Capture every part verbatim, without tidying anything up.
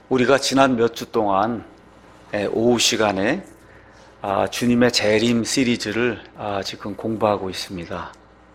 우리가 지난 몇 주 동안 오후 시간에 주님의 재림 시리즈를 지금 공부하고 있습니다.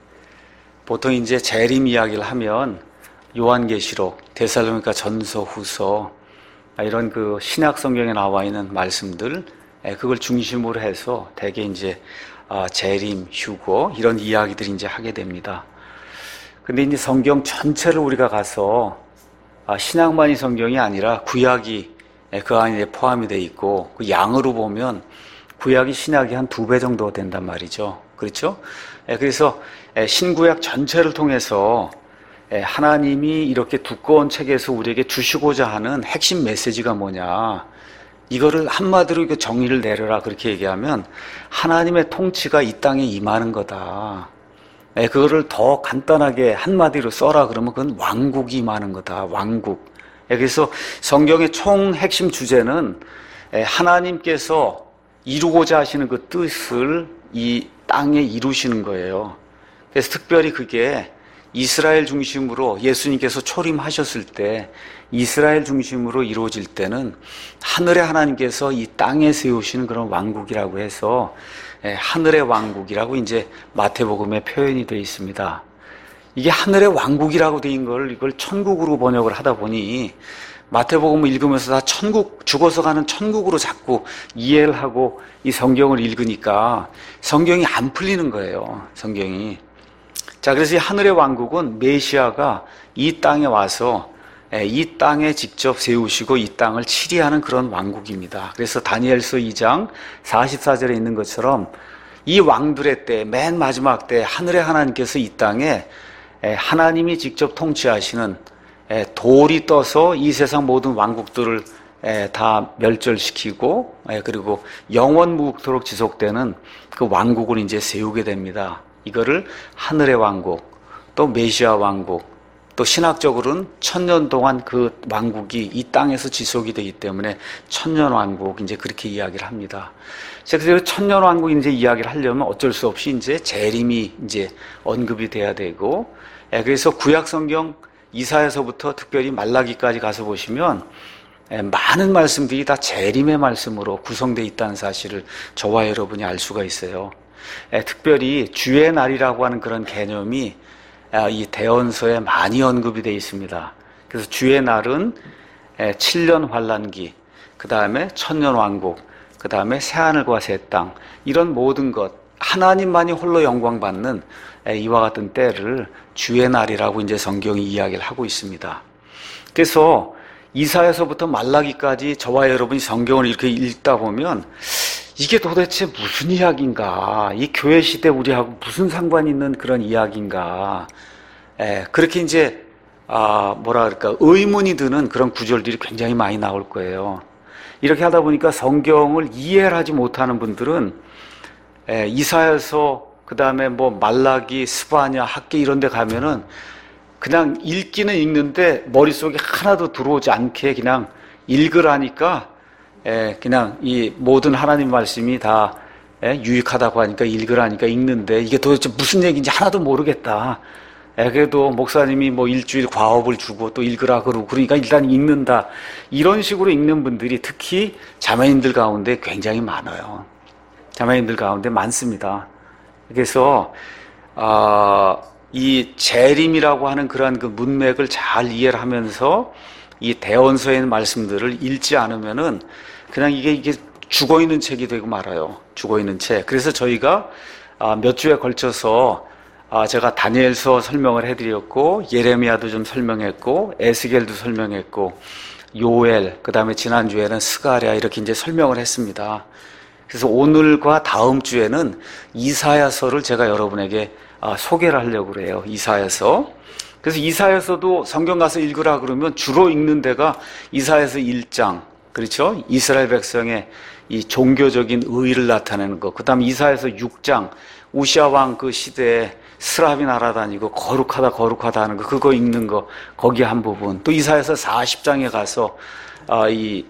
보통 이제 재림 이야기를 하면 요한계시록, 데살로니가 전서, 후서 이런 그 신약 성경에 나와 있는 말씀들 그걸 중심으로 해서 대개 이제 재림, 휴거 이런 이야기들을 이제 하게 됩니다. 근데 이제 성경 전체를 우리가 가서 신약만이 성경이 아니라 구약이 그 안에 포함이 되어 있고 그 양으로 보면 구약이 신약이 한 두 배 정도 된단 말이죠. 그렇죠? 그래서 신구약 전체를 통해서 하나님이 이렇게 두꺼운 책에서 우리에게 주시고자 하는 핵심 메시지가 뭐냐, 이거를 한마디로 정의를 내려라 그렇게 얘기하면 하나님의 통치가 이 땅에 임하는 거다. 그거를 더 간단하게 한마디로 써라 그러면 그건 왕국이 임하는 거다. 왕국. 그래서 성경의 총 핵심 주제는 하나님께서 이루고자 하시는 그 뜻을 이 땅에 이루시는 거예요. 그래서 특별히 그게 이스라엘 중심으로 예수님께서 초림하셨을 때 이스라엘 중심으로 이루어질 때는 하늘의 하나님께서 이 땅에 세우시는 그런 왕국이라고 해서 하늘의 왕국이라고 이제 마태복음에 표현이 되어 있습니다. 이게 하늘의 왕국이라고 되어 걸 이걸 천국으로 번역을 하다 보니 마태복음을 읽으면서 다 천국, 죽어서 가는 천국으로 자꾸 이해를 하고 이 성경을 읽으니까 성경이 안 풀리는 거예요. 성경이. 자, 그래서 이 하늘의 왕국은 메시아가 이 땅에 와서 이 땅에 직접 세우시고 이 땅을 치리하는 그런 왕국입니다. 그래서 다니엘서 이 장 사십사 절에 있는 것처럼 이 왕들의 때, 맨 마지막 때 하늘의 하나님께서 이 땅에 하나님이 직접 통치하시는 돌이 떠서 이 세상 모든 왕국들을 다 멸절시키고 그리고 영원무궁토록 지속되는 그 왕국을 이제 세우게 됩니다. 이거를 하늘의 왕국, 또 메시아 왕국, 또 신학적으로는 천년 동안 그 왕국이 이 땅에서 지속이 되기 때문에 천년 왕국 이제 그렇게 이야기를 합니다. 그래서 천년 왕국 이제 이야기를 하려면 어쩔 수 없이 이제 재림이 이제 언급이 돼야 되고, 그래서 구약 성경 이사야서부터 특별히 말라기까지 가서 보시면 많은 말씀들이 다 재림의 말씀으로 구성되어 있다는 사실을 저와 여러분이 알 수가 있어요. 특별히 주의 날이라고 하는 그런 개념이 이 대언서에 많이 언급이 되어 있습니다. 그래서 주의 날은 칠 년 환란기, 그 다음에 천년 왕국, 그 다음에 새하늘과 새 땅, 이런 모든 것, 하나님만이 홀로 영광받는 이와 같은 때를 주의 날이라고 이제 성경이 이야기를 하고 있습니다. 그래서 이사야서부터 말라기까지 저와 여러분이 성경을 이렇게 읽다 보면 이게 도대체 무슨 이야기인가? 이 교회 시대 우리하고 무슨 상관이 있는 그런 이야기인가? 에, 그렇게 이제, 아, 뭐라 그럴까, 의문이 드는 그런 구절들이 굉장히 많이 나올 거예요. 이렇게 하다 보니까 성경을 이해를 하지 못하는 분들은, 에, 이사야서, 그 다음에 뭐 말라기, 스바냐, 학계 이런 데 가면은 그냥 읽기는 읽는데 머릿속에 하나도 들어오지 않게 그냥 읽으라니까 예, 그냥 이 모든 하나님 말씀이 다 예, 유익하다고 하니까 읽으라니까 읽는데 이게 도대체 무슨 얘기인지 하나도 모르겠다. 예, 그래도 목사님이 뭐 일주일 과업을 주고 또 읽으라 그러고 그러니까 일단 읽는다. 이런 식으로 읽는 분들이 특히 자매님들 가운데 굉장히 많아요. 자매님들 가운데 많습니다. 그래서 어, 이 재림이라고 하는 그러한 그 문맥을 잘 이해를 하면서 이 대언서의 말씀들을 읽지 않으면은 그냥 이게 이게 죽어 있는 책이 되고 말아요. 죽어 있는 책. 그래서 저희가 몇 주에 걸쳐서 제가 다니엘서 설명을 해드렸고 예레미야도 좀 설명했고 에스겔도 설명했고 요엘, 그 다음에 지난 주에는 스가랴 이렇게 이제 설명을 했습니다. 그래서 오늘과 다음 주에는 이사야서를 제가 여러분에게 소개를 하려고 그래요. 이사야서. 그래서 이사야서도 성경 가서 읽으라 그러면 주로 읽는 데가 이사야서 일 장, 그렇죠? 이스라엘 백성의 이 종교적인 의의를 나타내는 것. 그 다음에 이사야서 육 장, 우시아 왕 그 시대에 스랍이 날아다니고 거룩하다 거룩하다 하는 거, 그거 읽는 거, 거기 한 부분. 또 이사야서 사십 장에 가서 아, 이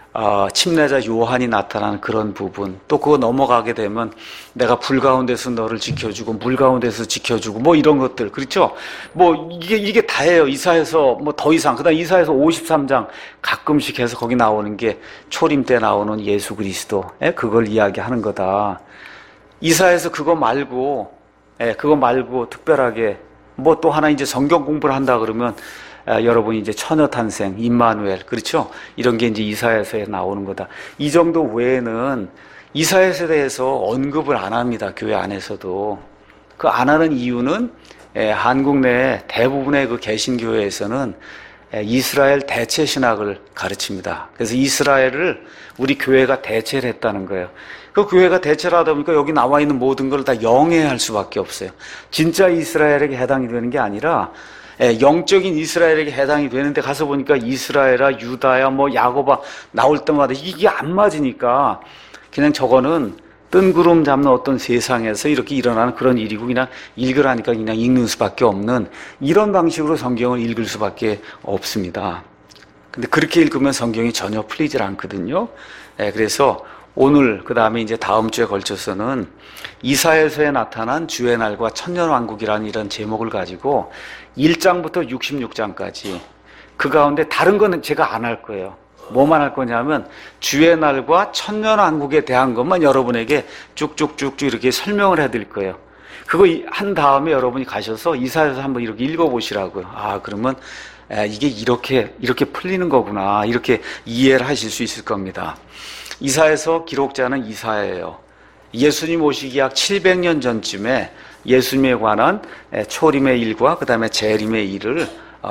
어, 침례자 요한이 나타나는 그런 부분, 또 그거 넘어가게 되면 내가 불 가운데서 너를 지켜주고 물 가운데서 지켜주고 뭐 이런 것들, 그렇죠? 뭐 이게 이게 다예요. 이사야서 뭐 더 이상, 그다음 이사야서 오십삼 장 가끔씩 해서 거기 나오는 게 초림 때 나오는 예수 그리스도, 예? 그걸 이야기하는 거다. 이사야서 그거 말고, 예, 그거 말고 특별하게 뭐 또 하나 이제 성경 공부를 한다 그러면 아, 여러분이 이제 처녀 탄생, 임마누엘, 그렇죠? 이런 게 이제 이사야서에 나오는 거다. 이 정도 외에는 이사야서에 대해서 언급을 안 합니다. 교회 안에서도. 그 안 하는 이유는 예, 한국 내 대부분의 그 개신교회에서는 예, 이스라엘 대체 신학을 가르칩니다. 그래서 이스라엘을 우리 교회가 대체를 했다는 거예요. 그 교회가 대체를 하다 보니까 여기 나와 있는 모든 걸 다 영해할 수밖에 없어요. 진짜 이스라엘에게 해당이 되는 게 아니라 예, 영적인 이스라엘에게 해당이 되는데 가서 보니까 이스라엘아, 유다야, 뭐 야고바 나올 때마다 이게 안 맞으니까 그냥 저거는 뜬구름 잡는 어떤 세상에서 이렇게 일어나는 그런 일이고 그냥 읽으라니까 그냥 읽는 수밖에 없는 이런 방식으로 성경을 읽을 수밖에 없습니다. 근데 그렇게 읽으면 성경이 전혀 풀리질 않거든요. 예, 그래서 오늘 그 다음에 이제 다음 주에 걸쳐서는 이사야서에 나타난 주의 날과 천년왕국이라는 이런 제목을 가지고 일 장부터 육십육 장까지 그 가운데 다른 거는 제가 안 할 거예요. 뭐만 할 거냐면 주의 날과 천년왕국에 대한 것만 여러분에게 쭉쭉쭉쭉 이렇게 설명을 해드릴 거예요. 그거 한 다음에 여러분이 가셔서 이사야서 한번 이렇게 읽어보시라고요. 아, 그러면 이게 이렇게 이렇게 풀리는 거구나, 이렇게 이해를 하실 수 있을 겁니다. 이사야서 기록자는 이사야예요. 예수님 오시기 약 칠백 년 전쯤에 예수님에 관한 초림의 일과 그 다음에 재림의 일을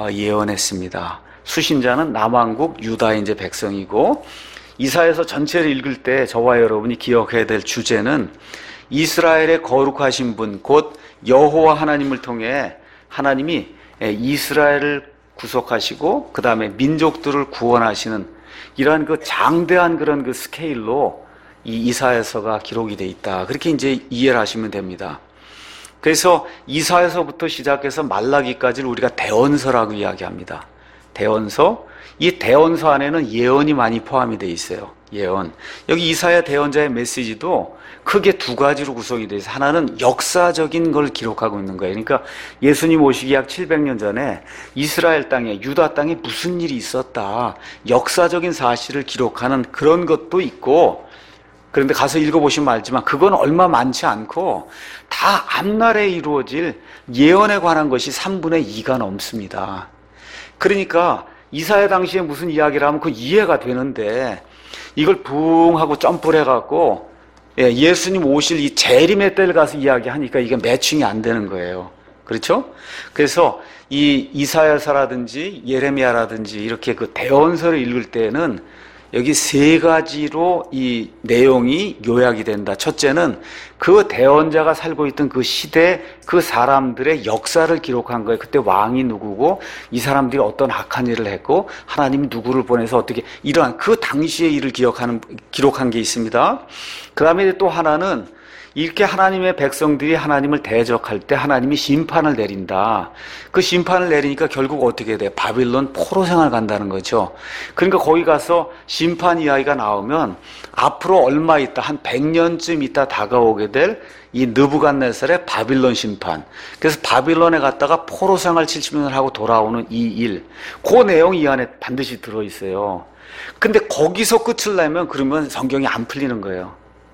예언했습니다. 수신자는 남왕국 유다의 이제 백성이고, 이사야서 전체를 읽을 때 저와 여러분이 기억해야 될 주제는 이스라엘의 거룩하신 분, 곧 여호와 하나님을 통해 하나님이 이스라엘을 구속하시고 그 다음에 민족들을 구원하시는 이러한 그 장대한 그런 그 스케일로 이 이사야서가 기록이 돼 있다. 그렇게 이제 이해를 하시면 됩니다. 그래서 이사야서부터 시작해서 말라기까지를 우리가 대언서라고 이야기합니다. 대언서. 이 대언서 안에는 예언이 많이 포함이 돼 있어요. 예언. 여기 이사야 대언자의 메시지도 크게 두 가지로 구성이 돼 있어요. 하나는 역사적인 걸 기록하고 있는 거예요. 그러니까 예수님 오시기 약 칠백 년 전에 이스라엘 땅에, 유다 땅에 무슨 일이 있었다, 역사적인 사실을 기록하는 그런 것도 있고, 그런데 가서 읽어보시면 알지만 그건 얼마 많지 않고 다 앞날에 이루어질 예언에 관한 것이 삼분의 이가 넘습니다. 그러니까 이사야 당시에 무슨 이야기를 하면 그 이해가 되는데 이걸 붕 하고 점프를 해갖고 예수님 오실 이 재림의 때를 가서 이야기하니까 이게 매칭이 안 되는 거예요. 그렇죠? 그래서 이 이사야서라든지 예레미야라든지 이렇게 그 대언서를 읽을 때는 여기 세 가지로 이 내용이 요약이 된다. 첫째는 그 대언자가 살고 있던 그 시대, 그 사람들의 역사를 기록한 거예요. 그때 왕이 누구고 이 사람들이 어떤 악한 일을 했고 하나님이 누구를 보내서 어떻게, 이러한 그 당시의 일을 기억하는, 기록한 게 있습니다. 그 다음에 또 하나는 이렇게 하나님의 백성들이 하나님을 대적할 때 하나님이 심판을 내린다. 그 심판을 내리니까 결국 어떻게 돼? 바빌론 포로 생활 간다는 거죠. 그러니까 거기 가서 심판 이야기가 나오면 앞으로 얼마 있다, 한 백 년쯤 있다 다가오게 될 이 느부갓네살의 바빌론 심판. 그래서 바빌론에 갔다가 포로 생활 칠십 년을 하고 돌아오는 이 일. 그 내용이 이 안에 반드시 들어있어요. 근데 거기서 끝을 내면 그러면 성경이 안 풀리는 거예요.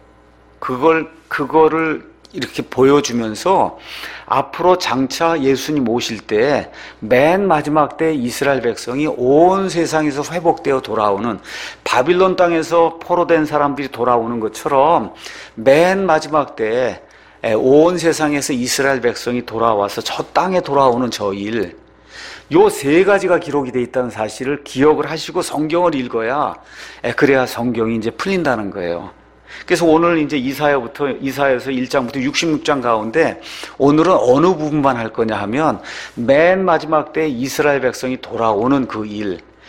그걸, 그거를 이렇게 보여주면서 앞으로 장차 예수님 오실 때 맨 마지막 때 이스라엘 백성이 온 세상에서 회복되어 돌아오는, 바빌론 땅에서 포로된 사람들이 돌아오는 것처럼 맨 마지막 때 온 세상에서 이스라엘 백성이 돌아와서 저 땅에 돌아오는 저 일, 요 세 가지가 기록이 되어 있다는 사실을 기억을 하시고 성경을 읽어야, 그래야 성경이 이제 풀린다는 거예요. 그래서 오늘 이제 이사야부터, 이사야서 일 장부터 육십육 장 가운데 오늘은 어느 부분만 할 거냐 하면 맨 마지막 때 이스라엘 백성이 돌아오는 그 일,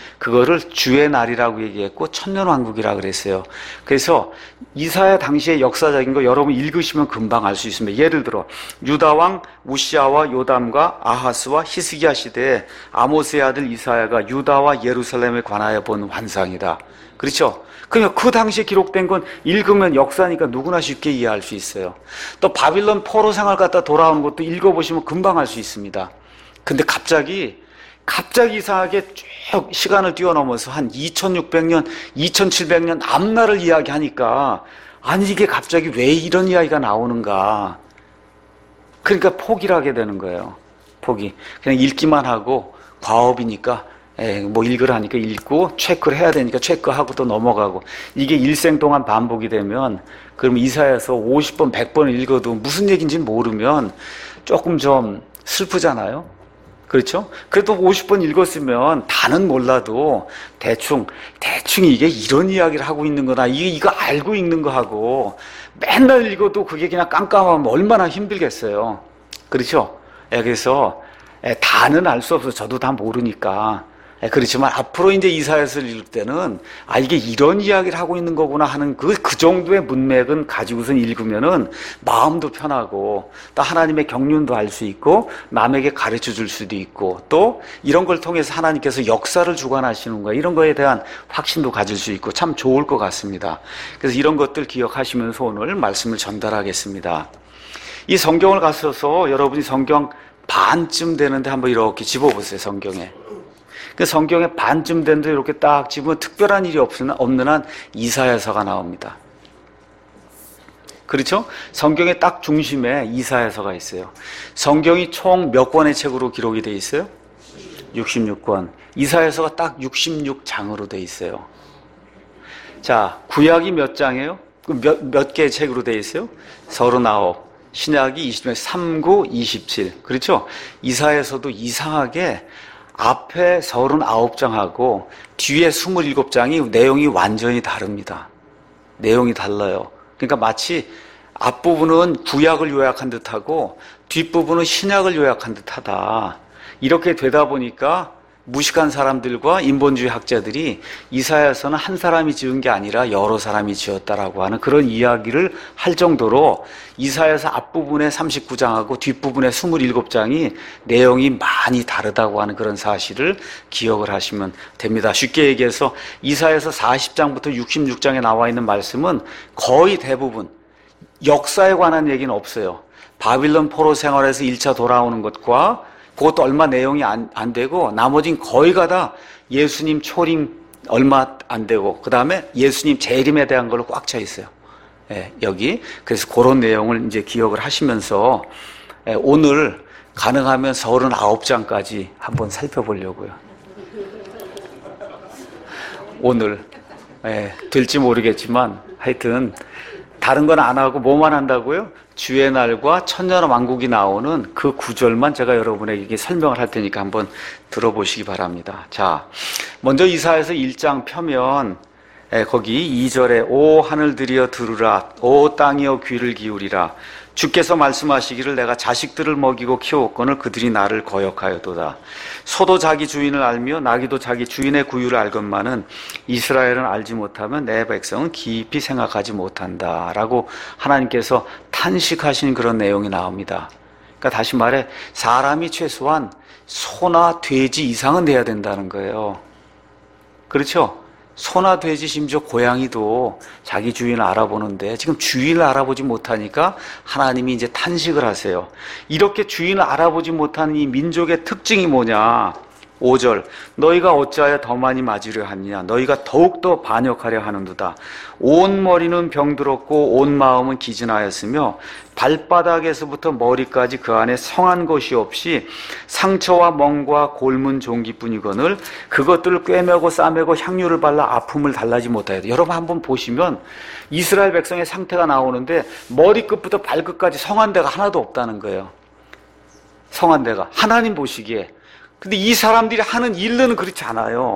그거를 주의 날이라고 얘기했고 천년왕국이라고 그랬어요. 그래서 이사야 당시의 역사적인 거 여러분 읽으시면 금방 알 수 있습니다. 예를 들어 유다왕 우시아와 요담과 아하스와 히스기야 시대에 아모스의 아들 이사야가 유다와 예루살렘에 관하여 본 환상이다. 그렇죠? 그러니까 그 당시에 기록된 건 읽으면 역사니까 누구나 쉽게 이해할 수 있어요. 또 바빌론 포로 생활 갔다 돌아오는 것도 읽어보시면 금방 알 수 있습니다. 근데 갑자기 갑자기 이상하게 쭉 시간을 뛰어넘어서 한 이천육백 년, 이천칠백 년 앞날을 이야기하니까 아니 이게 갑자기 왜 이런 이야기가 나오는가. 그러니까 포기를 하게 되는 거예요. 포기. 그냥 읽기만 하고 과업이니까 에, 뭐 읽으라니까 읽고 체크를 해야 되니까 체크하고 또 넘어가고 이게 일생 동안 반복이 되면 그럼 이사야서 오십 번, 백 번을 읽어도 무슨 얘기인지 모르면 조금 좀 슬프잖아요. 그렇죠? 그래도 오십 번 읽었으면 다는 몰라도 대충 대충 이게 이런 이야기를 하고 있는 거다. 이게 이거 알고 읽는 거 하고 맨날 읽어도 그게 그냥 깜깜하면 얼마나 힘들겠어요. 그렇죠? 예, 그래서 예, 다는 알 수 없어서 저도 다 모르니까. 예, 그렇지만 앞으로 이제 이사야서를 읽을 때는 아 이게 이런 이야기를 하고 있는 거구나 하는 그, 그 정도의 문맥은 가지고서 읽으면은 마음도 편하고 또 하나님의 경륜도 알 수 있고 남에게 가르쳐 줄 수도 있고 또 이런 걸 통해서 하나님께서 역사를 주관하시는 거야 이런 거에 대한 확신도 가질 수 있고 참 좋을 것 같습니다. 그래서 이런 것들 기억하시면서 오늘 말씀을 전달하겠습니다. 이 성경을 가셔서 여러분이 성경 반쯤 되는데 한번 이렇게 집어보세요. 성경에. 그 성경에 반쯤 된데 이렇게 딱 집으면 특별한 일이 없는 한 이사야서가 나옵니다. 그렇죠? 성경의 딱 중심에 이사야서가 있어요. 성경이 총 몇 권의 책으로 기록이 되어 있어요? 육십육 권. 이사야서가 딱 육십육 장으로 되어 있어요. 자, 구약이 몇 장이에요? 몇, 몇 개의 책으로 되어 있어요? 서른아홉. 신약이 이십, 삼, 구, 이십칠. 그렇죠? 이사야서도 이상하게 앞에 서른아홉 장하고 뒤에 스물일곱 장이 내용이 완전히 다릅니다. 내용이 달라요. 그러니까 마치 앞부분은 구약을 요약한 듯하고 뒷부분은 신약을 요약한 듯하다. 이렇게 되다 보니까 무식한 사람들과 인본주의 학자들이 이사야서는 한 사람이 지은 게 아니라 여러 사람이 지었다라고 하는 그런 이야기를 할 정도로 이사야서 앞부분의 삼십구 장하고 뒷부분의 스물일곱 장이 내용이 많이 다르다고 하는 그런 사실을 기억을 하시면 됩니다. 쉽게 얘기해서 이사야서 사십 장부터 육십육 장에 나와 있는 말씀은 거의 대부분 역사에 관한 얘기는 없어요. 바빌론 포로 생활에서 일 차 돌아오는 것과 그것도 얼마 내용이 안, 안 되고 나머진 거의가 다 예수님 초림 얼마 안 되고 그 다음에 예수님 재림에 대한 걸로 꽉 차 있어요. 예, 여기 그래서 그런 내용을 이제 기억을 하시면서 예, 오늘 가능하면 서른아홉 장까지 한번 살펴보려고요. 오늘 예, 될지 모르겠지만 하여튼 다른 건 안 하고 뭐만 한다고요? 주의 날과 천년왕국이 나오는 그 구절만 제가 여러분에게 설명을 할 테니까 한번 들어보시기 바랍니다. 자, 먼저 이사야서 일 장 펴면 거기 이 절에 오 하늘들이여 들으라, 오 땅이여 귀를 기울이라. 주께서 말씀하시기를 내가 자식들을 먹이고 키웠거늘 그들이 나를 거역하여도다. 소도 자기 주인을 알며 나귀도 자기 주인의 구유를 알건만은 이스라엘은 알지 못하면 내 백성은 깊이 생각하지 못한다 라고 하나님께서 탄식하신 그런 내용이 나옵니다. 그러니까 다시 말해 사람이 최소한 소나 돼지 이상은 돼야 된다는 거예요. 그렇죠? 소나 돼지 심지어 고양이도 자기 주인을 알아보는데 지금 주인을 알아보지 못하니까 하나님이 이제 탄식을 하세요. 이렇게 주인을 알아보지 못하는 이 민족의 특징이 뭐냐? 오 절 너희가 어찌하여 더 많이 맞으려 하느냐? 너희가 더욱더 반역하려 하는도다. 온 머리는 병들었고 온 마음은 기진하였으며 발바닥에서부터 머리까지 그 안에 성한 것이 없이 상처와 멍과 골문 종기뿐이거늘 그것들을 꿰매고 싸매고 향유를 발라 아픔을 달라지 못하여도. 여러분 한번 보시면 이스라엘 백성의 상태가 나오는데 머리끝부터 발끝까지 성한 데가 하나도 없다는 거예요. 성한 데가 하나님 보시기에. 근데 이 사람들이 하는 일은 그렇지 않아요.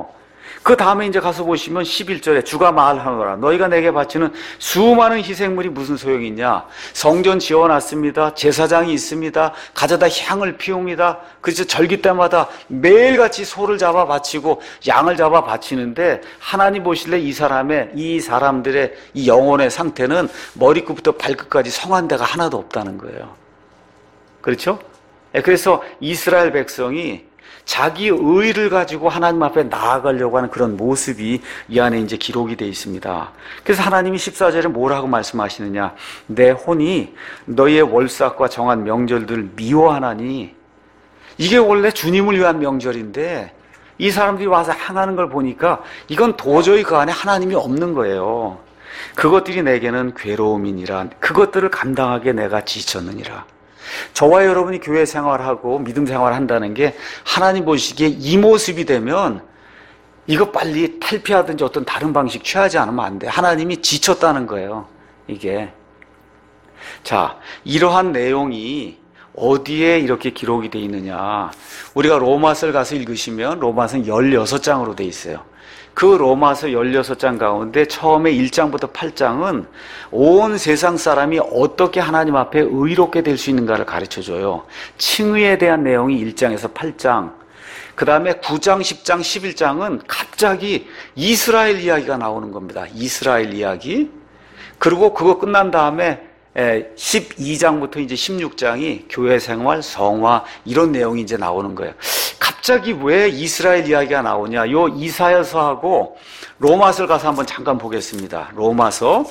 그 다음에 이제 가서 보시면 십일 절에 주가 말하노라 너희가 내게 바치는 수많은 희생물이 무슨 소용이 있냐. 성전 지어놨습니다. 제사장이 있습니다. 가져다 향을 피웁니다. 그래서 절기 때마다 매일같이 소를 잡아 바치고 양을 잡아 바치는데 하나님 보실래 이 사람의 이 사람들의 이 영혼의 상태는 머리끝부터 발끝까지 성한 데가 하나도 없다는 거예요. 그렇죠? 그래서 이스라엘 백성이 자기 의를 가지고 하나님 앞에 나아가려고 하는 그런 모습이 이 안에 이제 기록이 되어 있습니다. 그래서 하나님이 십사 절에 뭐라고 말씀하시느냐. 내 혼이 너희의 월삭과 정한 명절들을 미워하나니. 이게 원래 주님을 위한 명절인데 이 사람들이 와서 행하는 걸 보니까 이건 도저히 그 안에 하나님이 없는 거예요. 그것들이 내게는 괴로움이니라. 그것들을 감당하기에 내가 지쳤느니라. 저와 여러분이 교회 생활하고 믿음 생활한다는 게 하나님 보시기에 이 모습이 되면 이거 빨리 탈피하든지 어떤 다른 방식 취하지 않으면 안 돼. 하나님이 지쳤다는 거예요. 이게. 자, 이러한 내용이 어디에 이렇게 기록이 되어 있느냐. 우리가 로마서를 가서 읽으시면 로마서는 열여섯 장으로 되어 있어요. 그 로마서 열여섯 장 가운데 처음에 일 장부터 팔 장은 온 세상 사람이 어떻게 하나님 앞에 의롭게 될 수 있는가를 가르쳐줘요. 칭의에 대한 내용이 일 장에서 팔 장. 그 다음에 구 장, 십 장, 십일 장은 갑자기 이스라엘 이야기가 나오는 겁니다. 이스라엘 이야기. 그리고 그거 끝난 다음에 십이 장부터 이제 십육 장이 교회 생활, 성화 이런 내용이 이제 나오는 거예요. 갑자기 왜 이스라엘 이야기가 나오냐? 요 이사야서하고 로마서를 가서 한번 잠깐 보겠습니다. 로마서.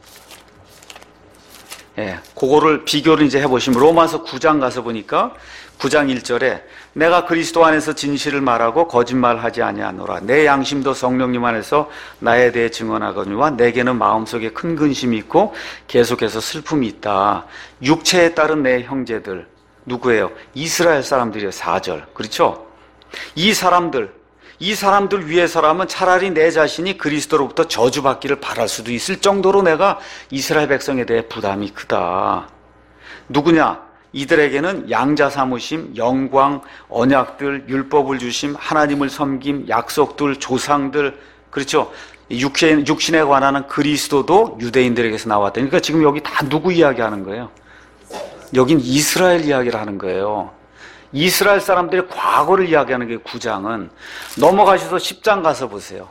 예, 그거를 비교를 이제 해보시면 로마서 구 장 가서 보니까 구 장 일 절에 내가 그리스도 안에서 진실을 말하고 거짓말하지 아니하노라. 내 양심도 성령님 안에서 나에 대해 증언하거니와 내게는 마음속에 큰 근심이 있고 계속해서 슬픔이 있다. 육체에 따른 내 형제들 누구예요? 이스라엘 사람들이에요. 사 절. 그렇죠? 이 사람들 이 사람들 위해서라면 차라리 내 자신이 그리스도로부터 저주받기를 바랄 수도 있을 정도로 내가 이스라엘 백성에 대해 부담이 크다. 누구냐? 이들에게는 양자 삼으심, 영광, 언약들, 율법을 주심, 하나님을 섬김, 약속들, 조상들, 그렇죠? 육신, 육신에 관한 그리스도도 유대인들에게서 나왔다. 그러니까 지금 여기 다 누구 이야기하는 거예요? 여긴 이스라엘 이야기를 하는 거예요. 이스라엘 사람들의 과거를 이야기하는 게 구 장은. 넘어가셔서 십 장 가서 보세요.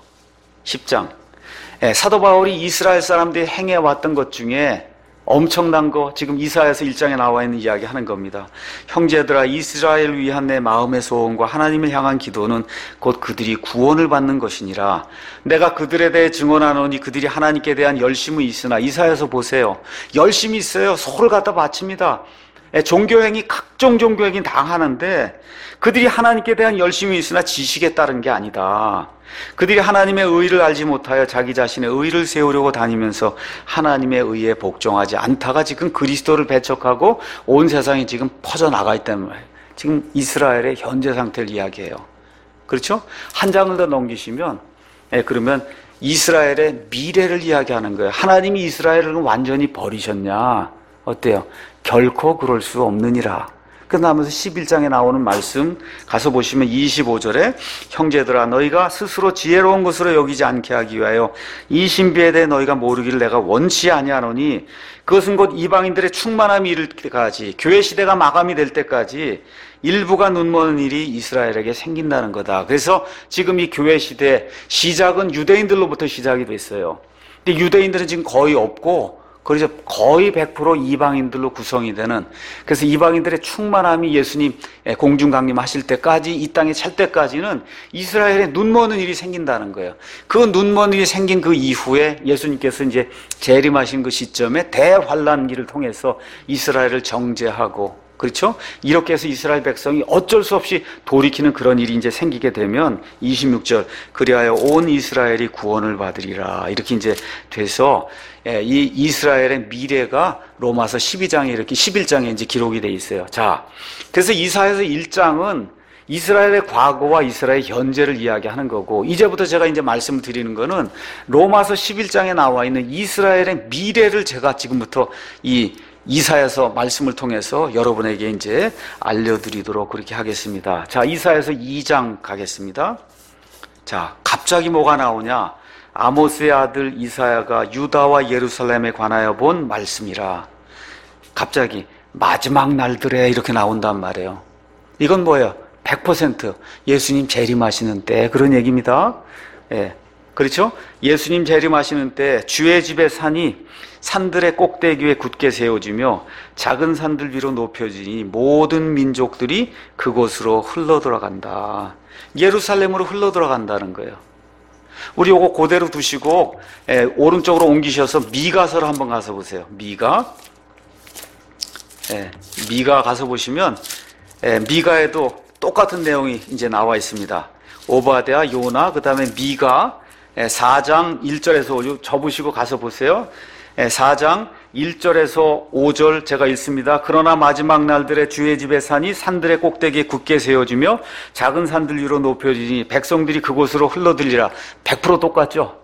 십 장. 예, 사도 바울이 이스라엘 사람들이 행해왔던 것 중에 엄청난 거 지금 이사야서 일 장에 나와 있는 이야기 하는 겁니다. 형제들아, 이스라엘을 위한 내 마음의 소원과 하나님을 향한 기도는 곧 그들이 구원을 받는 것이니라. 내가 그들에 대해 증언하노니 그들이 하나님께 대한 열심이 있으나. 이사야서 보세요. 열심이 있어요. 소를 갖다 바칩니다. 종교행위, 각종 종교행위 다 하는데 그들이 하나님께 대한 열심이 있으나 지식에 따른 게 아니다. 그들이 하나님의 의를 알지 못하여 자기 자신의 의를 세우려고 다니면서 하나님의 의에 복종하지 않다가 지금 그리스도를 배척하고 온 세상이 지금 퍼져나가 있다는 말이에요. 지금 이스라엘의 현재 상태를 이야기해요. 그렇죠? 한 장을 더 넘기시면 예, 그러면 이스라엘의 미래를 이야기하는 거예요. 하나님이 이스라엘을 완전히 버리셨냐? 어때요? 결코 그럴 수 없느니라. 끝나면서 십일 장에 나오는 말씀 가서 보시면 이십오 절에 형제들아, 너희가 스스로 지혜로운 것으로 여기지 않게 하기 위하여 이 신비에 대해 너희가 모르기를 내가 원치 아니하노니 그것은 곧 이방인들의 충만함이 이를 때까지, 교회 시대가 마감이 될 때까지 일부가 눈먼 일이 이스라엘에게 생긴다는 거다. 그래서 지금 이 교회 시대 시작은 유대인들로부터 시작이 됐어요. 근데 유대인들은 지금 거의 없고 그래서 거의 백 퍼센트 이방인들로 구성이 되는, 그래서 이방인들의 충만함이 예수님 공중 강림하실 때까지, 이 땅에 찰 때까지는 이스라엘에 눈머는 일이 생긴다는 거예요. 그 눈먼 일이 생긴 그 이후에 예수님께서 이제 재림하신 그 시점에 대환란기를 통해서 이스라엘을 정죄하고, 그렇죠? 이렇게 해서 이스라엘 백성이 어쩔 수 없이 돌이키는 그런 일이 이제 생기게 되면 이십육 절, 그리하여 온 이스라엘이 구원을 받으리라. 이렇게 이제 돼서 이 이스라엘의 미래가 로마서 십이 장에 이렇게 십일 장에 이제 기록이 돼 있어요. 자, 그래서 이사야서 일 장은 이스라엘의 과거와 이스라엘의 현재를 이야기하는 거고, 이제부터 제가 이제 말씀을 드리는 거는 로마서 십일 장에 나와 있는 이스라엘의 미래를 제가 지금부터 이 이사야서 말씀을 통해서 여러분에게 이제 알려드리도록 그렇게 하겠습니다. 자, 이사야서 이 장 가겠습니다. 자, 갑자기 뭐가 나오냐? 아모스의 아들 이사야가 유다와 예루살렘에 관하여 본 말씀이라. 갑자기 마지막 날들에 이렇게 나온단 말이에요. 이건 뭐예요? 백 퍼센트 예수님 재림하시는 때 그런 얘기입니다. 예, 그렇죠? 예수님 재림하시는 때 주의 집의 산이 산들의 꼭대기 위에 굳게 세워지며 작은 산들 위로 높여지니 모든 민족들이 그곳으로 흘러 들어간다. 예루살렘으로 흘러 들어간다는 거예요. 우리 요거 그대로 두시고 예, 오른쪽으로 옮기셔서 미가서를 한번 가서 보세요. 미가 예, 미가 가서 보시면 예, 미가에도 똑같은 내용이 이제 나와 있습니다. 오바댜, 요나, 그 다음에 미가 예, 사 장 일 절에서 접으시고 가서 보세요. 예, 사 장 일 절에서 오 절 제가 읽습니다. 그러나 마지막 날들에 주의 집의 산이 산들의 꼭대기에 굳게 세워지며 작은 산들 위로 높여지니 백성들이 그곳으로 흘러들리라. 백 퍼센트 똑같죠?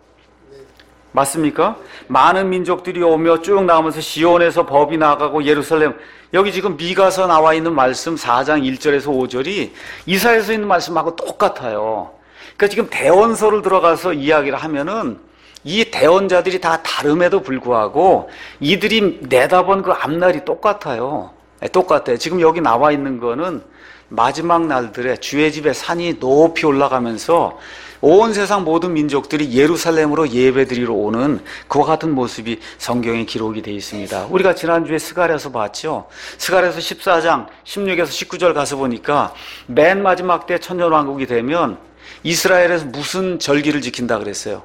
맞습니까? 많은 민족들이 오며 쭉 나오면서 시온에서 법이 나가고 예루살렘, 여기 지금 미가서 나와 있는 말씀 사 장 일 절에서 오 절이 이사야서 있는 말씀하고 똑같아요. 그러니까 지금 대언서를 들어가서 이야기를 하면은 이 대언자들이 다 다름에도 불구하고 이들이 내다본 그 앞날이 똑같아요. 똑같아요. 지금 여기 나와 있는 거는 마지막 날들에 주의 집에 산이 높이 올라가면서 온 세상 모든 민족들이 예루살렘으로 예배드리러 오는 그와 같은 모습이 성경에 기록이 되어 있습니다. 우리가 지난주에 스가랴서 봤죠. 스가랴서 십사 장 십육에서 십구 절 가서 보니까 맨 마지막 때 천년왕국이 되면 이스라엘에서 무슨 절기를 지킨다 그랬어요?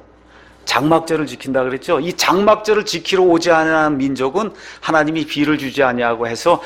장막절을 지킨다 그랬죠. 이 장막절을 지키러 오지 않은 민족은 하나님이 비를 주지 아니하고 해서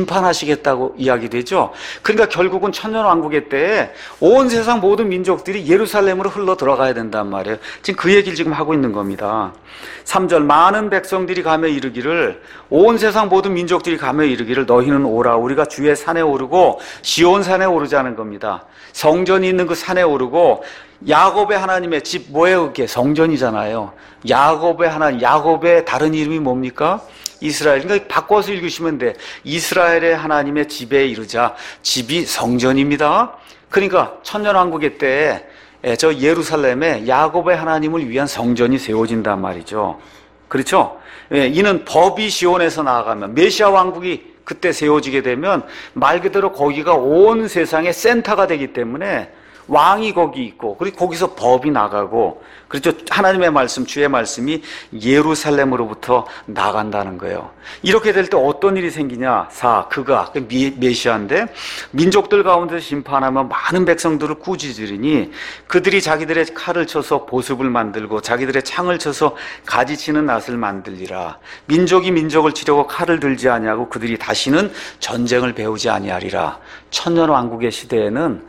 심판하시겠다고 이야기되죠. 그러니까 결국은 천년왕국의 때에 온 세상 모든 민족들이 예루살렘으로 흘러 들어가야 된단 말이에요. 지금 그 얘기를 지금 하고 있는 겁니다. 삼 절 많은 백성들이 가며 이르기를, 온 세상 모든 민족들이 가며 이르기를 너희는 오라. 우리가 주의 산에 오르고 시온 산에 오르자는 겁니다. 성전이 있는 그 산에 오르고 야곱의 하나님의 집, 뭐예요? 그게 성전이잖아요. 야곱의 하나님, 야곱의 다른 이름이 뭡니까? 이스라엘. 그러니까 바꿔서 읽으시면 돼. 이스라엘의 하나님의 집에 이르자. 집이 성전입니다. 그러니까 천년왕국의 때에 저 예루살렘에 야곱의 하나님을 위한 성전이 세워진단 말이죠. 그렇죠? 이는 법이 시온에서 나아가면 메시아 왕국이 그때 세워지게 되면 말 그대로 거기가 온 세상의 센터가 되기 때문에 왕이 거기 있고, 그리고 거기서 법이 나가고, 그렇죠? 하나님의 말씀, 주의 말씀이 예루살렘으로부터 나간다는 거예요. 이렇게 될 때 어떤 일이 생기냐? 사, 그가, 메시아인데, 민족들 가운데서 심판하면 많은 백성들을 꾸짖으리니, 그들이 자기들의 칼을 쳐서 보습을 만들고, 자기들의 창을 쳐서 가지치는 낫을 만들리라. 민족이 민족을 치려고 칼을 들지 아니하고, 그들이 다시는 전쟁을 배우지 아니하리라. 천년왕국의 시대에는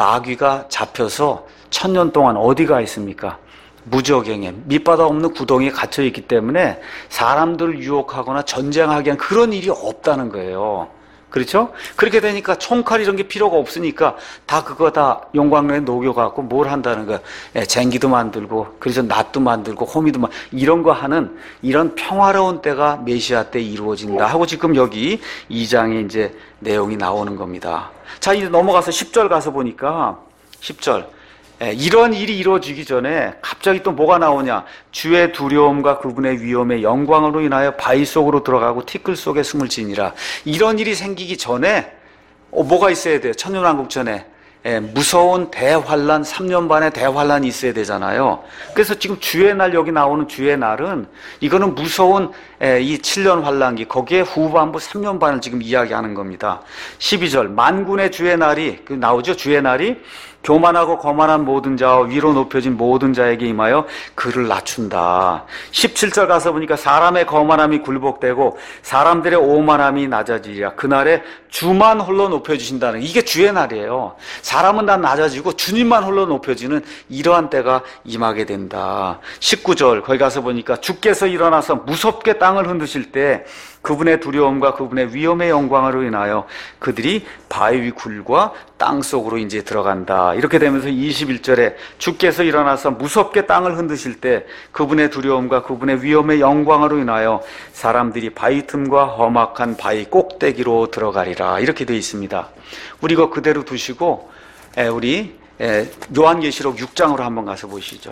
마귀가 잡혀서 천년 동안 어디가 있습니까? 무적행에 밑바닥 없는 구덩이에 갇혀 있기 때문에 사람들을 유혹하거나 전쟁하게 한 그런 일이 없다는 거예요. 그렇죠? 그렇게 되니까 총칼 이런 게 필요가 없으니까 다 그거 다 용광로에 녹여갖고 뭘 한다는 거예요. 예, 쟁기도 만들고, 그래서 낫도 만들고, 호미도 만 이런 거 하는 이런 평화로운 때가 메시아 때 이루어진다 하고 지금 여기 이 장에 이제 내용이 나오는 겁니다. 자, 이제 넘어가서 십 절 가서 보니까 십 절. 예, 이런 일이 이루어지기 전에 갑자기 또 뭐가 나오냐? 주의 두려움과 그분의 위엄의 영광으로 인하여 바위 속으로 들어가고 티끌 속에 숨을 지니라. 이런 일이 생기기 전에 어, 뭐가 있어야 돼요? 천년왕국 전에 예, 무서운 대환란, 삼 년 반의 대환란이 있어야 되잖아요. 그래서 지금 주의 날, 여기 나오는 주의 날은 이거는 무서운 예, 이 칠 년 환란기, 거기에 후반부 삼 년 반을 지금 이야기하는 겁니다. 십이 절 만군의 주의 날이 그 나오죠. 주의 날이 교만하고 거만한 모든 자와 위로 높여진 모든 자에게 임하여 그를 낮춘다. 십칠 절 가서 보니까 사람의 거만함이 굴복되고 사람들의 오만함이 낮아지리라. 그날에 주만 홀로 높여주신다는, 이게 주의 날이에요. 사람은 다 낮아지고 주님만 홀로 높여지는 이러한 때가 임하게 된다. 십구 절 거기 가서 보니까 주께서 일어나서 무섭게 땅을 흔드실 때 그분의 두려움과 그분의 위엄의 영광으로 인하여 그들이 바위 위 굴과 땅 속으로 이제 들어간다. 이렇게 되면서 이십일 절에 주께서 일어나서 무섭게 땅을 흔드실 때 그분의 두려움과 그분의 위엄의 영광으로 인하여 사람들이 바위 틈과 험악한 바위 꼭대기로 들어가리라. 이렇게 되어 있습니다. 우리 이거 그대로 두시고 우리 예, 요한계시록 육 장으로 한번 가서 보시죠.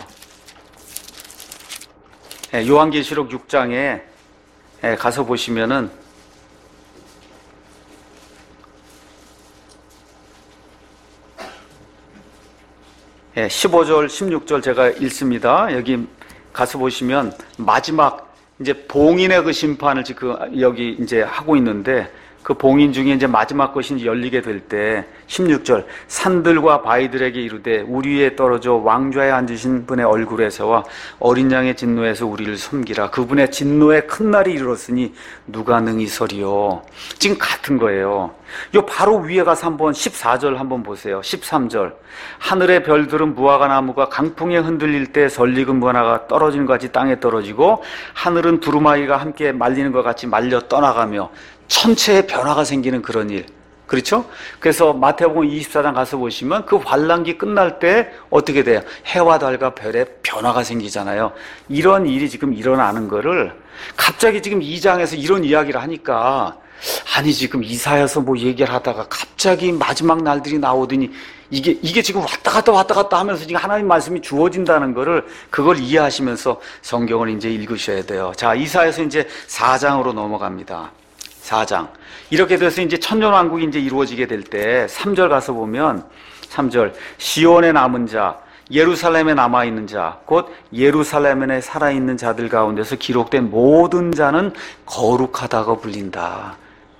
예, 요한계시록 육 장에 예, 가서 보시면은 예, 십오 절, 십육 절 제가 읽습니다. 여기 가서 보시면 마지막 이제 봉인의 그 심판을 지금 여기 이제 하고 있는데 그 봉인 중에 이제 마지막 것이 이제 열리게 될 때 십육 절 산들과 바위들에게 이르되 우리 위에 떨어져 왕좌에 앉으신 분의 얼굴에서와 어린 양의 진노에서 우리를 섬기라. 그분의 진노의 큰 날이 이르렀으니 누가 능히 서리요. 지금 같은 거예요. 요 바로 위에 가서 한번 십사 절 한번 보세요. 십삼 절 하늘의 별들은 무화과 나무가 강풍에 흔들릴 때 설익은 무화과가 떨어지는 것 같이 땅에 떨어지고 하늘은 두루마기가 함께 말리는 것 같이 말려 떠나가며 천체의 변화가 생기는 그런 일. 그렇죠? 그래서 마태복음 이십사 장 가서 보시면 그 환란기 끝날 때 어떻게 돼요? 해와 달과 별의 변화가 생기잖아요. 이런 일이 지금 일어나는 거를 갑자기 지금 이 장에서 이런 이야기를 하니까 아니 지금 이사야서 뭐 얘기를 하다가 갑자기 마지막 날들이 나오더니 이게 이게 지금 왔다 갔다 왔다 갔다 하면서 지금 하나님 말씀이 주어진다는 거를 그걸 이해하시면서 성경을 이제 읽으셔야 돼요. 자, 이사야서 이제 사 장으로 넘어갑니다. 사 장. 이렇게 돼서 이제 천년왕국이 이제 이루어지게 될 때 삼 절 가서 보면 삼 절 시온에 남은 자 예루살렘에 남아있는 자 곧 예루살렘에 살아있는 자들 가운데서 기록된 모든 자는 거룩하다고 불린다.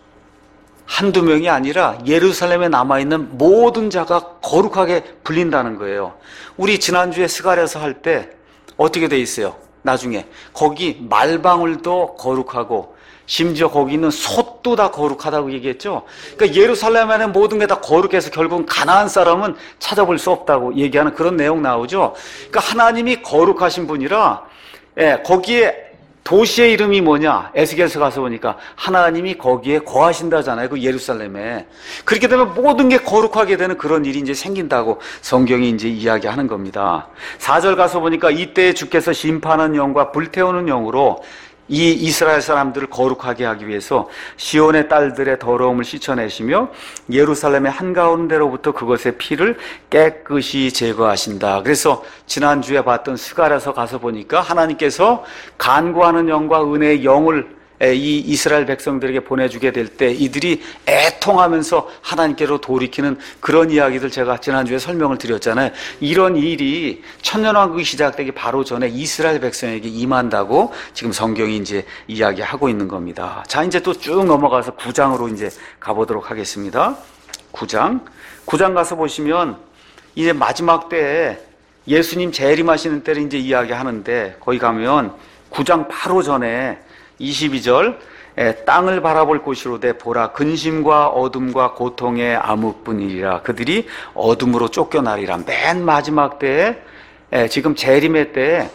한두 명이 아니라 예루살렘에 남아있는 모든 자가 거룩하게 불린다는 거예요. 우리 지난주에 스가랴서 할 때 어떻게 돼 있어요? 나중에 거기 말방울도 거룩하고 심지어 거기 있는 솥도 다 거룩하다고 얘기했죠. 그러니까 예루살렘 안에 모든 게 다 거룩해서 결국은 가나안 사람은 찾아볼 수 없다고 얘기하는 그런 내용 나오죠. 그러니까 하나님이 거룩하신 분이라 예, 거기에 도시의 이름이 뭐냐? 에스겔서 가서 보니까 하나님이 거기에 거하신다잖아요. 그 예루살렘에. 그렇게 되면 모든 게 거룩하게 되는 그런 일이 이제 생긴다고 성경이 이제 이야기하는 겁니다. 사 절 가서 보니까 이때 주께서 심판하는 영과 불태우는 영으로 이 이스라엘 사람들을 거룩하게 하기 위해서 시온의 딸들의 더러움을 씻어내시며 예루살렘의 한가운데로부터 그것의 피를 깨끗이 제거하신다. 그래서 지난주에 봤던 스가랴서 가서 보니까 하나님께서 간구하는 영과 은혜의 영을 이 이스라엘 백성들에게 보내주게 될 때 이들이 애통하면서 하나님께로 돌이키는 그런 이야기들 제가 지난주에 설명을 드렸잖아요. 이런 일이 천년왕국이 시작되기 바로 전에 이스라엘 백성에게 임한다고 지금 성경이 이제 이야기하고 있는 겁니다. 자, 이제 또 쭉 넘어가서 구 장으로 이제 가보도록 하겠습니다. 구 장. 구 장 가서 보시면 이제 마지막 때에 예수님 재림하시는 때를 이제 이야기하는데 거기 가면 구 장 바로 전에 이십이 절 땅을 바라볼 곳이로되 보라 근심과 어둠과 고통의 암흑뿐이리라. 그들이 어둠으로 쫓겨나리라. 맨 마지막 때에 지금 재림의 때에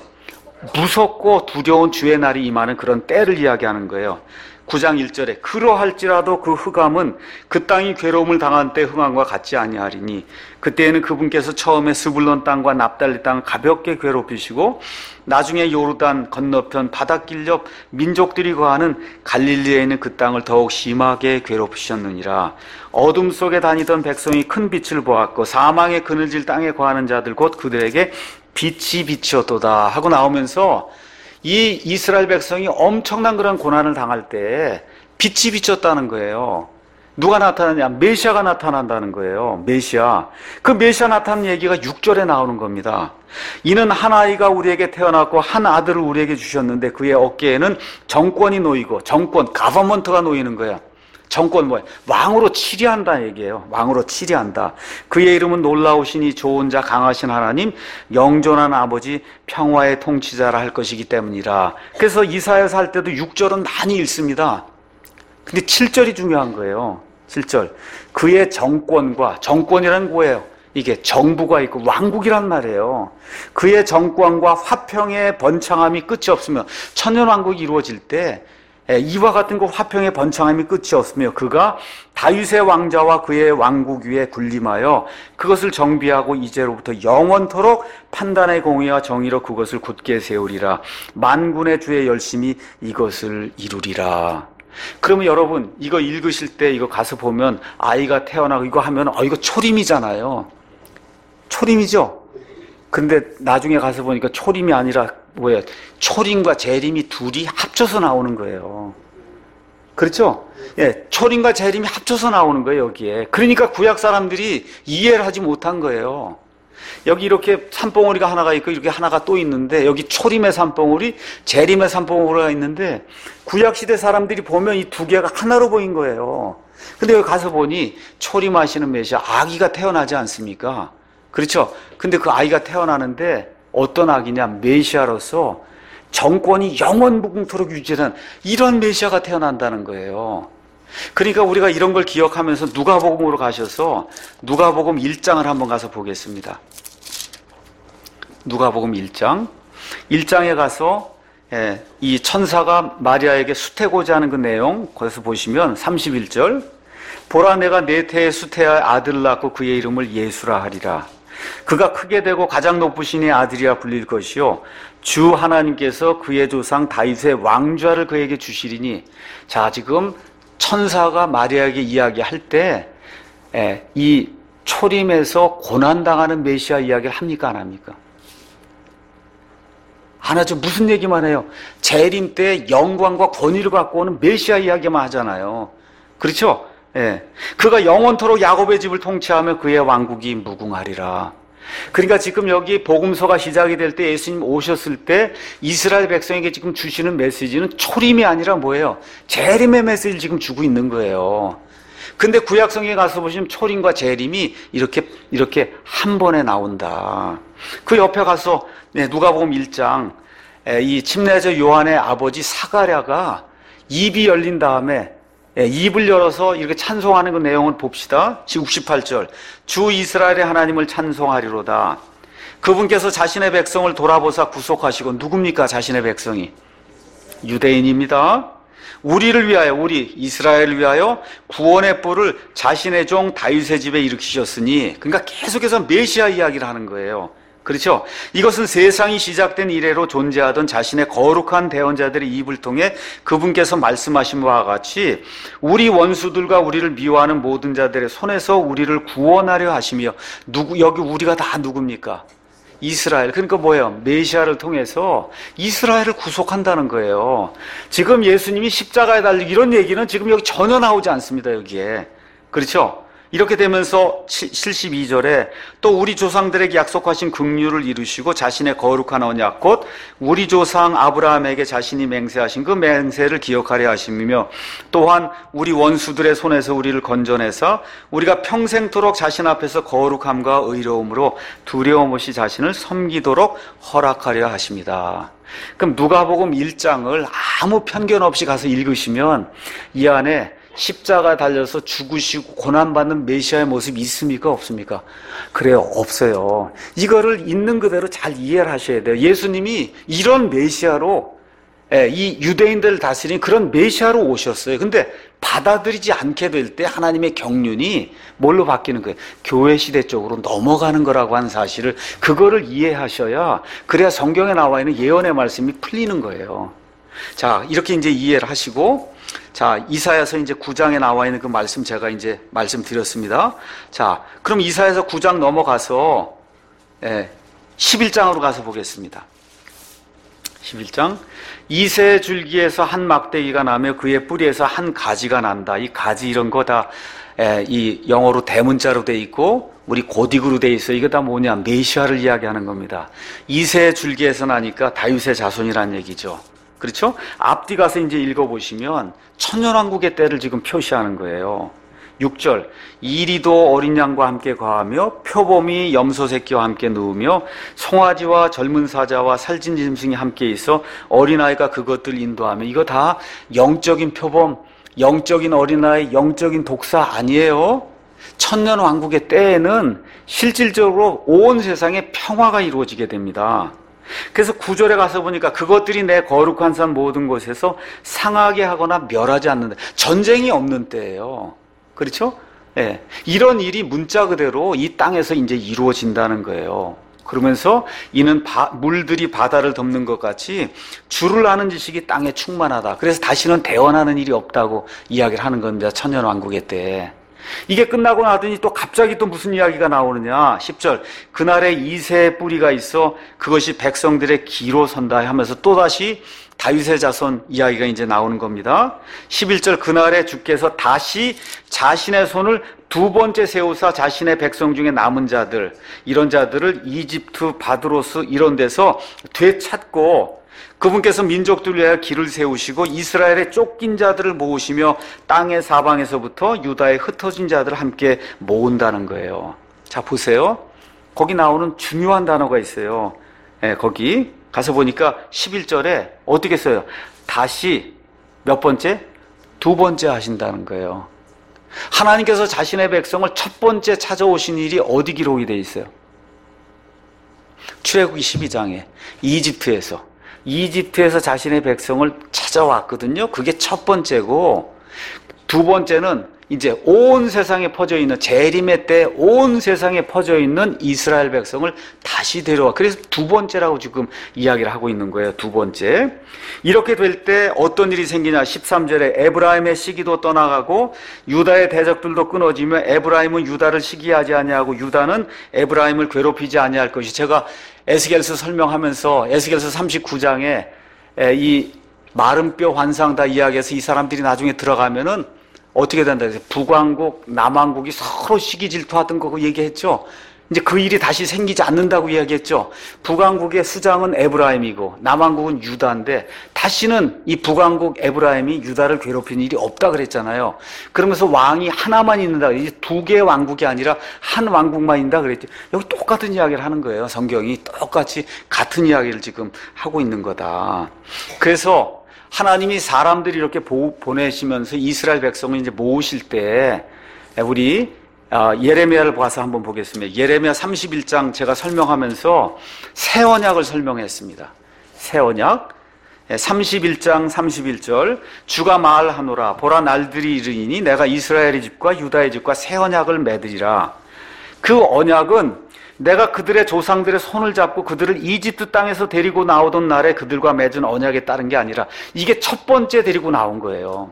무섭고 두려운 주의 날이 임하는 그런 때를 이야기하는 거예요. 구 장 일 절에 그러할지라도 그 흑암은 그 땅이 괴로움을 당한 때 흑암과 같지 아니하리니 그때에는 그분께서 처음에 스불론 땅과 납달리 땅을 가볍게 괴롭히시고 나중에 요르단 건너편 바닷길 옆 민족들이 거하는 갈릴리에 있는 그 땅을 더욱 심하게 괴롭히셨느니라. 어둠 속에 다니던 백성이 큰 빛을 보았고 사망의 그늘질 땅에 거하는 자들 곧 그들에게 빛이 비치었도다 하고 나오면서 이 이스라엘 백성이 엄청난 그런 고난을 당할 때 빛이 비쳤다는 거예요. 누가 나타나냐? 메시아가 나타난다는 거예요. 메시아. 그 메시아 나타난 얘기가 육 절에 나오는 겁니다. 이는 한 아이가 우리에게 태어났고 한 아들을 우리에게 주셨는데 그의 어깨에는 정권이 놓이고 정권, 가버먼트가 놓이는 거야. 정권 뭐예요? 왕으로 치리한다 얘기예요. 왕으로 치리한다. 그의 이름은 놀라우시니 좋은 자 강하신 하나님 영존한 아버지 평화의 통치자라 할 것이기 때문이라. 그래서 이사야서 할 때도 육 절은 많이 읽습니다. 근데 칠 절이 중요한 거예요. 칠 절. 그의 정권과 정권이란 뭐예요? 이게 정부가 있고 왕국이란 말이에요. 그의 정권과 화평의 번창함이 끝이 없으며 천년왕국이 이루어질 때 이와 같은 그 화평의 번창함이 끝이 없으며 그가 다윗의 왕자와 그의 왕국 위에 군림하여 그것을 정비하고 이제로부터 영원토록 판단의 공의와 정의로 그것을 굳게 세우리라. 만군의 주의 열심히 이것을 이루리라. 그러면 여러분 이거 읽으실 때 이거 가서 보면 아이가 태어나고 이거 하면 어 이거 초림이잖아요. 초림이죠? 근데 나중에 가서 보니까 초림이 아니라 뭐예요? 초림과 재림이 둘이 합쳐서 나오는 거예요. 그렇죠? 예, 초림과 재림이 합쳐서 나오는 거예요, 여기에. 그러니까 구약 사람들이 이해를 하지 못한 거예요. 여기 이렇게 산봉우리가 하나가 있고 이렇게 하나가 또 있는데 여기 초림의 산봉우리, 재림의 산봉우리가 있는데 구약시대 사람들이 보면 이 두 개가 하나로 보인 거예요. 근데 여기 가서 보니 초림하시는 메시아 아기가 태어나지 않습니까? 그렇죠? 근데 그 아이가 태어나는데 어떤 아기냐? 메시아로서 정권이 영원 무궁토록 유지하는 이런 메시아가 태어난다는 거예요. 그러니까 우리가 이런 걸 기억하면서 누가복음으로 가셔서 누가복음 일 장을 한번 가서 보겠습니다. 누가복음 일 장. 일 장에 가서 예, 이 천사가 마리아에게 수태고자 하는 그 내용 거기서 보시면 삼십일 절. 보라 내가 네 태에 수태하여 아들을 낳고 그의 이름을 예수라 하리라. 그가 크게 되고 가장 높으신 이의 아들이라 불릴 것이요 주 하나님께서 그의 조상 다윗의 왕좌를 그에게 주시리니. 자, 지금 천사가 마리아에게 이야기할 때 이 초림에서 고난당하는 메시아 이야기를 합니까 안 합니까? 안 하죠. 무슨 얘기만 해요? 재림 때 영광과 권위를 갖고 오는 메시아 이야기만 하잖아요. 그렇죠? 예. 그가 영원토록 야곱의 집을 통치하며 그의 왕국이 무궁하리라. 그러니까 지금 여기 복음서가 시작이 될 때 예수님 오셨을 때 이스라엘 백성에게 지금 주시는 메시지는 초림이 아니라 뭐예요? 재림의 메시지를 지금 주고 있는 거예요. 근데 구약성경에 가서 보시면 초림과 재림이 이렇게 이렇게 한 번에 나온다. 그 옆에 가서 네, 누가복음 일 장 이 침례자 요한의 아버지 사가랴가 입이 열린 다음에 예, 입을 열어서 이렇게 찬송하는 그 내용을 봅시다. 육십팔 절. 주 이스라엘의 하나님을 찬송하리로다. 그분께서 자신의 백성을 돌아보사 구속하시고. 누굽니까 자신의 백성이? 유대인입니다. 우리를 위하여, 우리 이스라엘을 위하여 구원의 뿔을 자신의 종 다윗의 집에 일으키셨으니. 그러니까 계속해서 메시아 이야기를 하는 거예요. 그렇죠? 이것은 세상이 시작된 이래로 존재하던 자신의 거룩한 대언자들의 입을 통해 그분께서 말씀하신 바와 같이 우리 원수들과 우리를 미워하는 모든 자들의 손에서 우리를 구원하려 하시며. 누구, 여기 우리가 다 누굽니까? 이스라엘. 그러니까 뭐예요? 메시아를 통해서 이스라엘을 구속한다는 거예요. 지금 예수님이 십자가에 달리고 이런 얘기는 지금 여기 전혀 나오지 않습니다, 여기에. 그렇죠? 이렇게 되면서 칠십이 절에 또 우리 조상들에게 약속하신 긍휼을 이루시고 자신의 거룩한 언약 곧 우리 조상 아브라함에게 자신이 맹세하신 그 맹세를 기억하려 하시며 또한 우리 원수들의 손에서 우리를 건져내사 우리가 평생토록 자신 앞에서 거룩함과 의로움으로 두려움 없이 자신을 섬기도록 허락하려 하십니다. 그럼 누가복음 일 장을 아무 편견 없이 가서 읽으시면 이 안에 십자가 달려서 죽으시고 고난받는 메시아의 모습이 있습니까? 없습니까? 그래요. 없어요. 이거를 있는 그대로 잘 이해를 하셔야 돼요. 예수님이 이런 메시아로 이 유대인들을 다스린 그런 메시아로 오셨어요. 근데 받아들이지 않게 될 때 하나님의 경륜이 뭘로 바뀌는 거예요? 교회 시대 쪽으로 넘어가는 거라고 하는 사실을 그거를 이해하셔야 그래야 성경에 나와 있는 예언의 말씀이 풀리는 거예요. 자, 이렇게 이제 이해를 하시고 자, 이사야서 이제 구 장에 나와 있는 그 말씀 제가 이제 말씀드렸습니다. 자, 그럼 이사야서 구 장 넘어가서 예, 십일 장으로 가서 보겠습니다. 십일 장. 이새 줄기에서 한 막대기가 나며 그의 뿌리에서 한 가지가 난다. 이 가지 이런 거 다 이 영어로 대문자로 돼 있고 우리 고딕으로 돼 있어요. 이거 다 뭐냐? 메시아를 이야기하는 겁니다. 이새 줄기에서 나니까 다윗의 자손이란 얘기죠. 그렇죠? 앞뒤 가서 이제 읽어보시면 천년왕국의 때를 지금 표시하는 거예요. 육 절. 이리도 어린 양과 함께 거하며 표범이 염소 새끼와 함께 누우며 송아지와 젊은 사자와 살찐 짐승이 함께 있어 어린아이가 그것들 인도하며. 이거 다 영적인 표범, 영적인 어린아이, 영적인 독사 아니에요. 천년왕국의 때에는 실질적으로 온 세상에 평화가 이루어지게 됩니다. 그래서 구 절에 가서 보니까 그것들이 내 거룩한 산 모든 곳에서 상하게 하거나 멸하지 않는다. 전쟁이 없는 때예요. 그렇죠? 예. 이런 일이 문자 그대로 이 땅에서 이제 이루어진다는 거예요. 그러면서 이는 바, 물들이 바다를 덮는 것 같이 주를 아는 지식이 땅에 충만하다. 그래서 다시는 대원하는 일이 없다고 이야기를 하는 겁니다. 천년왕국의 때. 이게 끝나고 나더니 또 갑자기 또 무슨 이야기가 나오느냐. 십 절. 그날에 이새의 뿌리가 있어 그것이 백성들의 기로 선다 하면서 또다시 다윗의 자손 이야기가 이제 나오는 겁니다. 십일 절. 그날에 주께서 다시 자신의 손을 두 번째 세우사 자신의 백성 중에 남은 자들, 이런 자들을 이집트, 바드로스 이런 데서 되찾고 그분께서 민족들을 위하여 길을 세우시고 이스라엘의 쫓긴 자들을 모으시며 땅의 사방에서부터 유다의 흩어진 자들을 함께 모은다는 거예요. 자, 보세요. 거기 나오는 중요한 단어가 있어요. 네, 거기 가서 보니까 십일 절에 어떻게 써요? 다시 몇 번째? 두 번째 하신다는 거예요. 하나님께서 자신의 백성을 첫 번째 찾아오신 일이 어디 기록이 되어 있어요? 출애굽기 십이 장에 이집트에서 이집트에서 자신의 백성을 찾아왔거든요. 그게 첫 번째고, 두 번째는 이제 온 세상에 퍼져 있는, 재림의 때 온 세상에 퍼져 있는 이스라엘 백성을 다시 데려와. 그래서 두 번째라고 지금 이야기를 하고 있는 거예요. 두 번째. 이렇게 될 때 어떤 일이 생기냐. 십삼 절에 에브라임의 시기도 떠나가고 유다의 대적들도 끊어지며 에브라임은 유다를 시기하지 아니하고 유다는 에브라임을 괴롭히지 아니할 것이. 제가 에스겔서 설명하면서 에스겔서 삼십구 장에 이 마른 뼈 환상 다 이야기해서 이 사람들이 나중에 들어가면은 어떻게 된다 그래서 북왕국, 남왕국이 서로 시기 질투하던 거 얘기했죠. 이제 그 일이 다시 생기지 않는다고 이야기했죠. 북왕국의 수장은 에브라임이고 남왕국은 유다인데 다시는 이 북왕국 에브라임이 유다를 괴롭히는 일이 없다 그랬잖아요. 그러면서 왕이 하나만 있는다. 이제 두 개의 왕국이 아니라 한 왕국만 있다 그랬죠. 여기 똑같은 이야기를 하는 거예요. 성경이 똑같이 같은 이야기를 지금 하고 있는 거다. 그래서 하나님이 사람들이 이렇게 보내시면서 이스라엘 백성을 이제 모으실 때 우리 예레미야를 봐서 한번 보겠습니다. 예레미야 삼십일 장 제가 설명하면서 새 언약을 설명했습니다. 새 언약 삼십일 장 삼십일 절. 주가 말하노라 보라 날들이 이르니 내가 이스라엘의 집과 유다의 집과 새 언약을 맺으리라. 그 언약은 내가 그들의 조상들의 손을 잡고 그들을 이집트 땅에서 데리고 나오던 날에 그들과 맺은 언약에 따른 게 아니라 이게 첫 번째 데리고 나온 거예요.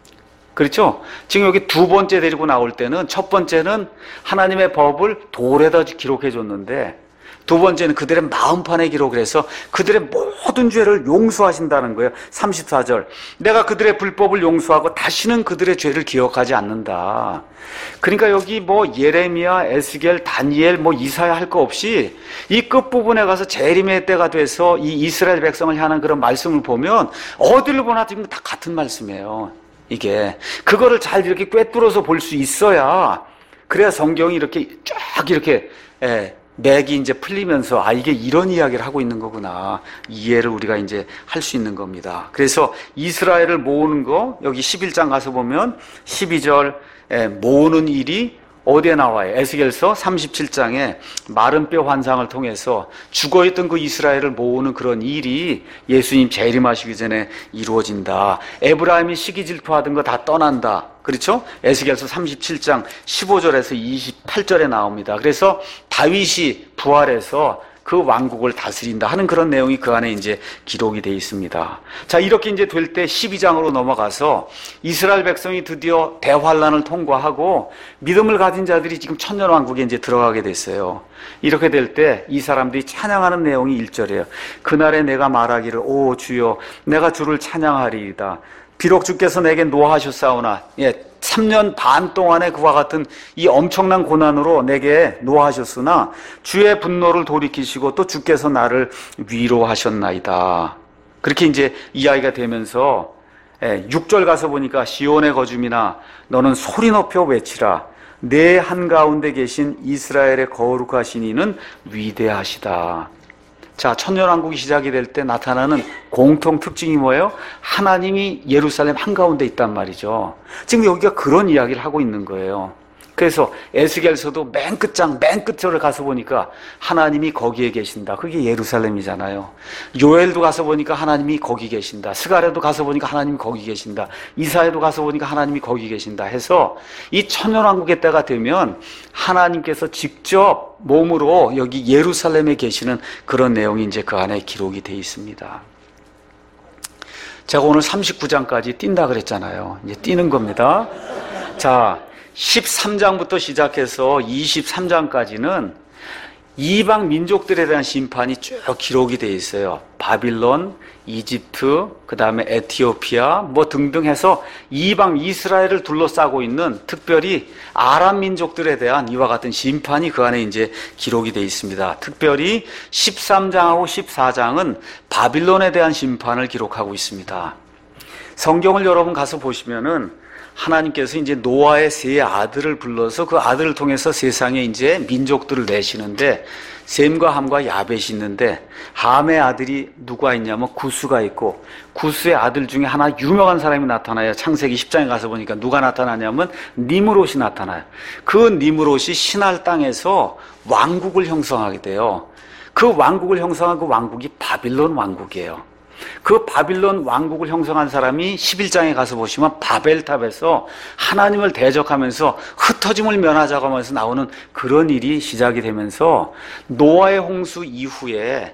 그렇죠? 지금 여기 두 번째 데리고 나올 때는 첫 번째는 하나님의 법을 돌에다 기록해 줬는데 두 번째는 그들의 마음판에 기록을 해서 그들의 모든 죄를 용서하신다는 거예요. 삼십사 절. 내가 그들의 불법을 용서하고 다시는 그들의 죄를 기억하지 않는다. 그러니까 여기 뭐 예레미야, 에스겔, 다니엘, 뭐 이사야 할 거 없이 이 끝부분에 가서 재림의 때가 돼서 이 이스라엘 백성을 향한 그런 말씀을 보면 어디를 보나 지금 다 같은 말씀이에요. 이게 그거를 잘 이렇게 꿰뚫어서 볼 수 있어야 그래야 성경이 이렇게 쫙 이렇게 예, 맥이 이제 풀리면서 아 이게 이런 이야기를 하고 있는 거구나 이해를 우리가 이제 할 수 있는 겁니다. 그래서 이스라엘을 모으는 거 여기 십일 장 가서 보면 십이 절 예, 모으는 일이 어디에 나와요? 에스겔서 삼십칠 장에 마른 뼈 환상을 통해서 죽어있던 그 이스라엘을 모으는 그런 일이 예수님 재림하시기 전에 이루어진다. 에브라임이 시기 질투하던 거 다 떠난다. 그렇죠? 에스겔서 삼십칠 장 십오 절에서 이십팔 절에 나옵니다. 그래서 다윗이 부활해서 그 왕국을 다스린다 하는 그런 내용이 그 안에 이제 기록이 되어 있습니다. 자, 이렇게 이제 될 때 십이 장으로 넘어가서 이스라엘 백성이 드디어 대환란을 통과하고 믿음을 가진 자들이 지금 천년 왕국에 이제 들어가게 됐어요. 이렇게 될 때 이 사람들이 찬양하는 내용이 일 절이에요. 그날에 내가 말하기를 오 주여 내가 주를 찬양하리이다. 비록 주께서 내게 노하셨사오나 예, 삼 년 반 동안에 그와 같은 이 엄청난 고난으로 내게 노하셨으나 주의 분노를 돌이키시고 또 주께서 나를 위로하셨나이다. 그렇게 이제 이야기가 되면서 예, 육 절 가서 보니까 시온의 거줌이나 너는 소리 높여 외치라. 내 한가운데 계신 이스라엘의 거룩하신 이는 위대하시다. 자, 천년왕국이 시작이 될 때 나타나는 공통 특징이 뭐예요? 하나님이 예루살렘 한가운데 있단 말이죠. 지금 여기가 그런 이야기를 하고 있는 거예요. 그래서 에스겔서도 맨 끝장, 맨 끝절을 가서 보니까 하나님이 거기에 계신다. 그게 예루살렘이잖아요. 요엘도 가서 보니까 하나님이 거기 계신다. 스가랴도 가서 보니까 하나님이 거기 계신다. 이사야도 가서 보니까 하나님이 거기 계신다 해서 이 천년왕국의 때가 되면 하나님께서 직접 몸으로 여기 예루살렘에 계시는 그런 내용이 이제 그 안에 기록이 되어 있습니다. 제가 오늘 삼십구 장까지 뛴다 그랬잖아요. 이제 뛰는 겁니다. 자, 십삼 장부터 시작해서 이십삼 장까지는 이방 민족들에 대한 심판이 쭉 기록이 되어 있어요. 바빌론, 이집트, 그 다음에 에티오피아 뭐 등등 해서 이방 이스라엘을 둘러싸고 있는 특별히 아람 민족들에 대한 이와 같은 심판이 그 안에 이제 기록이 되어 있습니다. 특별히 십삼 장하고 십사 장은 바빌론에 대한 심판을 기록하고 있습니다. 성경을 여러분 가서 보시면은 하나님께서 이제 노아의 세 아들을 불러서 그 아들을 통해서 세상에 이제 민족들을 내시는데 셈과 함과 야벳이 있는데 함의 아들이 누가 있냐면 구스가 있고 구스의 아들 중에 하나 유명한 사람이 나타나요. 창세기 십 장에 가서 보니까 누가 나타나냐면 니므롯이 나타나요. 그 니므롯이 신할 땅에서 왕국을 형성하게 돼요. 그 왕국을 형성한 그 왕국이 바빌론 왕국이에요. 그 바빌론 왕국을 형성한 사람이 십일 장에 가서 보시면 바벨탑에서 하나님을 대적하면서 흩어짐을 면하자고 하면서 나오는 그런 일이 시작이 되면서 노아의 홍수 이후에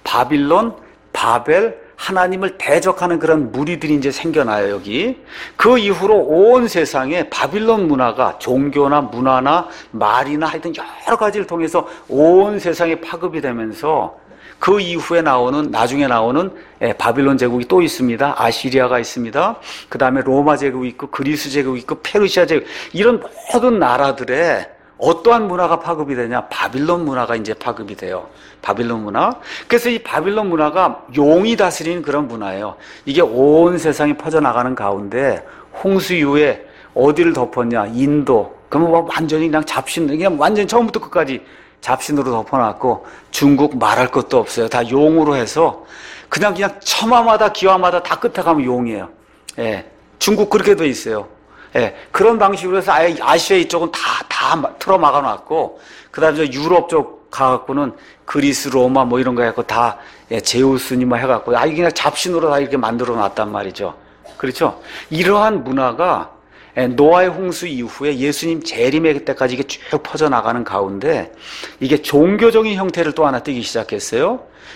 바빌론, 바벨, 하나님을 대적하는 그런 무리들이 이제 생겨나요, 여기. 그 이후로 온 세상에 바빌론 문화가 종교나 문화나 말이나 하여튼 여러 가지를 통해서 온 세상에 파급이 되면서 그 이후에 나오는, 나중에 나오는 바빌론 제국이 또 있습니다. 아시리아가 있습니다. 그 다음에 로마 제국이 있고, 그리스 제국이 있고, 페르시아 제국, 이런 모든 나라들의 어떠한 문화가 파급이 되냐? 바빌론 문화가 이제 파급이 돼요. 바빌론 문화. 그래서 이 바빌론 문화가 용이 다스리는 그런 문화예요. 이게 온 세상에 퍼져나가는 가운데 홍수 이후에 어디를 덮었냐? 인도. 그러면 뭐 완전히 그냥 잡신, 그냥 완전히 처음부터 끝까지 잡신으로 덮어놨고 중국 말할 것도 없어요. 다 용으로 해서 그냥 그냥 처마마다 기와마다 다 끝에 가면 용이에요. 예, 중국 그렇게 돼 있어요. 예, 그런 방식으로 해서 아예 아시아 이쪽은 다 다 틀어 막아놨고 그다음에 유럽 쪽 가갖고는 그리스, 로마 뭐 이런 거 해갖고 다 예, 제우스니 뭐 해갖고 아 이게 그냥 잡신으로 다 이렇게 만들어놨단 말이죠. 그렇죠? 이러한 문화가 노아의 홍수 이후에 예수님 재림의 때까지 이게 쭉 퍼져나가는 가운데 이게 종교적인 형태를 또 하나 띠기 시작했어요.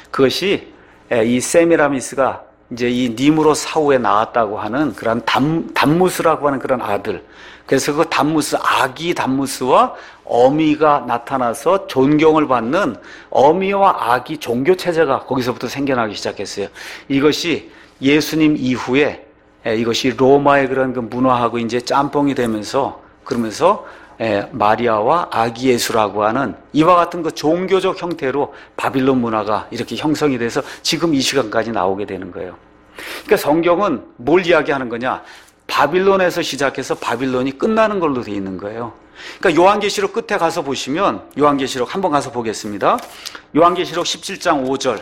그것이 이 세미라미스가 이제 이 니므롯 사후에 나왔다고 하는 그런 담, 담무스라고 하는 그런 아들. 그래서 그 담무스, 아기 담무스와 어미가 나타나서 존경을 받는 어미와 아기 종교 체제가 거기서부터 생겨나기 시작했어요. 이것이 예수님 이후에 이것이 로마의 그런 그 문화하고 이제 짬뽕이 되면서 그러면서 마리아와 아기 예수라고 하는 이와 같은 그 종교적 형태로 바빌론 문화가 이렇게 형성이 돼서 지금 이 시간까지 나오게 되는 거예요. 그러니까 성경은 뭘 이야기하는 거냐? 바빌론에서 시작해서 바빌론이 끝나는 걸로 되어 있는 거예요. 그러니까 요한계시록 끝에 가서 보시면 요한계시록 한번 가서 보겠습니다. 요한계시록 십칠 장 오 절.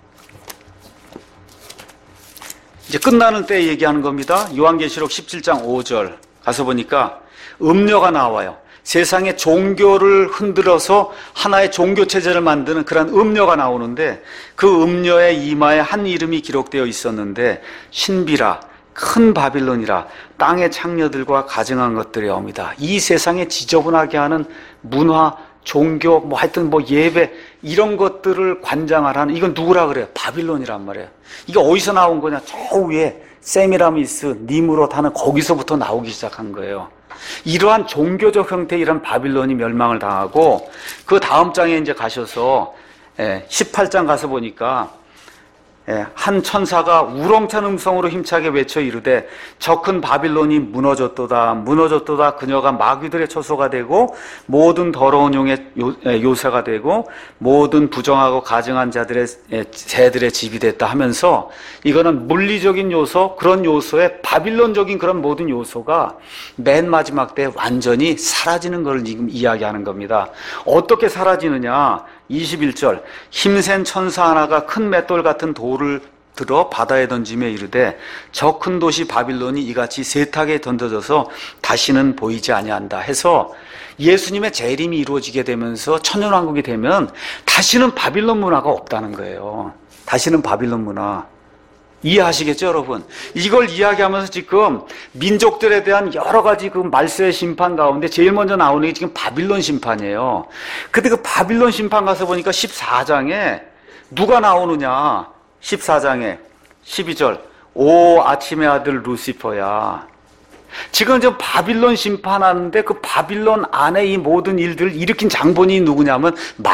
이제 끝나는 때 얘기하는 겁니다. 요한계시록 십칠 장 오 절 가서 보니까 음녀가 나와요. 세상의 종교를 흔들어서 하나의 종교체제를 만드는 그런 음녀가 나오는데 그 음녀의 이마에 한 이름이 기록되어 있었는데 신비라 큰 바빌론이라 땅의 창녀들과 가증한 것들의 어미다. 이 세상에 지저분하게 하는 문화, 종교, 뭐 하여튼 뭐 예배 이런 것들을 관장하라는 이건 누구라 그래요? 바빌론이란 말이에요. 이게 어디서 나온 거냐? 저 위에 세미라미스, 니므롯 하는 거기서부터 나오기 시작한 거예요. 이러한 종교적 형태의 이런 바빌론이 멸망을 당하고 그 다음 장에 이제 가셔서 십팔 장 가서 보니까 한 천사가 우렁찬 음성으로 힘차게 외쳐 이르되 저 큰 바빌론이 무너졌도다 무너졌도다 그녀가 마귀들의 처소가 되고 모든 더러운 용의 요새가 되고 모든 부정하고 가증한 자들의 새들의 집이 됐다 하면서 이거는 물리적인 요소 그런 요소에 바빌론적인 그런 모든 요소가 맨 마지막 때 완전히 사라지는 걸 지금 이야기하는 겁니다. 어떻게 사라지느냐? 이십일 절 힘센 천사 하나가 큰 맷돌 같은 돌을 들어 바다에 던지며 이르되 저 큰 도시 바빌론이 이같이 세탁에 던져져서 다시는 보이지 아니한다 해서 예수님의 재림이 이루어지게 되면서 천년왕국이 되면 다시는 바빌론 문화가 없다는 거예요. 다시는 바빌론 문화. 이해하시겠죠, 여러분? 이걸 이야기하면서 지금 민족들에 대한 여러 가지 그 말세의 심판 가운데 제일 먼저 나오는 게 지금 바빌론 심판이에요. 근데 그 바빌론 심판 가서 보니까 십사 장에 누가 나오느냐? 십사 장에 십이 절 오 아침의 아들 루시퍼야. 지금 저 바빌론 심판하는데 그 바빌론 안에 이 모든 일들을 일으킨 장본인이 누구냐면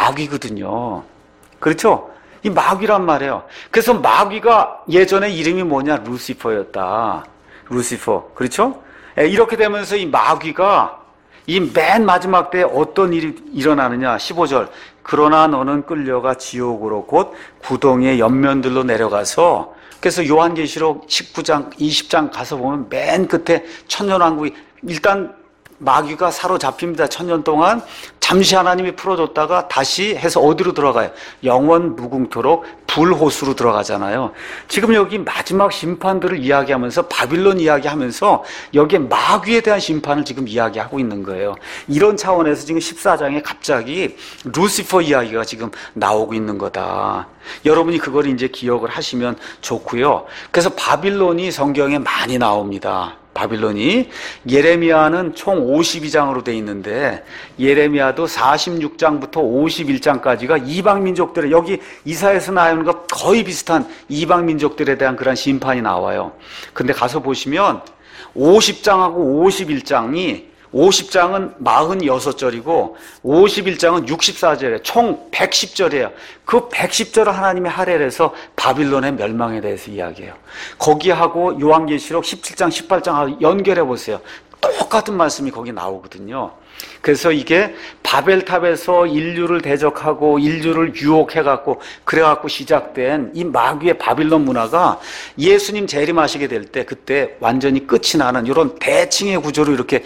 마귀거든요. 그렇죠? 이 마귀란 말이에요. 그래서 마귀가 예전에 이름이 뭐냐? 루시퍼였다. 루시퍼. 그렇죠? 이렇게 되면서 이 마귀가 이 맨 마지막 때 어떤 일이 일어나느냐? 십오 절. 그러나 너는 끌려가 지옥으로 곧 구덩이의 옆면들로 내려가서, 그래서 요한계시록 십구 장, 이십 장 가서 보면 맨 끝에 천년왕국이 일단 마귀가 사로잡힙니다. 천년 동안 잠시 하나님이 풀어줬다가 다시 해서 어디로 들어가요? 영원 무궁토록 불호수로 들어가잖아요. 지금 여기 마지막 심판들을 이야기하면서 바빌론 이야기하면서 여기에 마귀에 대한 심판을 지금 이야기하고 있는 거예요. 이런 차원에서 지금 십사 장에 갑자기 루시퍼 이야기가 지금 나오고 있는 거다. 여러분이 그걸 이제 기억을 하시면 좋고요. 그래서 바빌론이 성경에 많이 나옵니다. 바빌론이. 예레미야는 총 오십이 장으로 돼 있는데 예레미야도 사십육 장부터 오십일 장까지가 이방민족들의, 여기 이사야에서 나오는 것 거의 비슷한 이방민족들에 대한 그런 심판이 나와요. 근데 가서 보시면 오십 장하고 오십일 장이, 오십 장은 사십육 절이고 오십일 장은 육십사 절이에요. 총 백십 절이에요. 그 백십 절을 하나님이 할애를 해서 바빌론의 멸망에 대해서 이야기해요. 거기하고 요한계시록 십칠 장, 십팔 장하고 연결해 보세요. 똑같은 말씀이 거기 나오거든요. 그래서 이게 바벨탑에서 인류를 대적하고 인류를 유혹해갖고 그래갖고 시작된 이 마귀의 바빌론 문화가 예수님 재림하시게 될 때 그때 완전히 끝이 나는 이런 대칭의 구조로 이렇게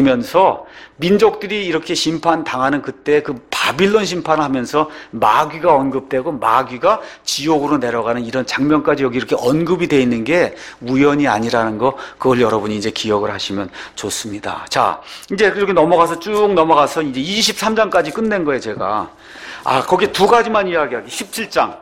되면서 민족들이 이렇게 심판당하는 그때 그 바빌론 심판을 하면서 마귀가 언급되고 마귀가 지옥으로 내려가는 이런 장면까지 여기 이렇게 언급이 되어 있는 게 우연이 아니라는 거, 그걸 여러분이 이제 기억을 하시면 좋습니다. 자, 이제 이렇게 넘어가서 쭉 넘어가서 이제 이십삼 장까지 끝낸 거예요, 제가. 아, 거기 두 가지만 이야기하기. 십칠 장.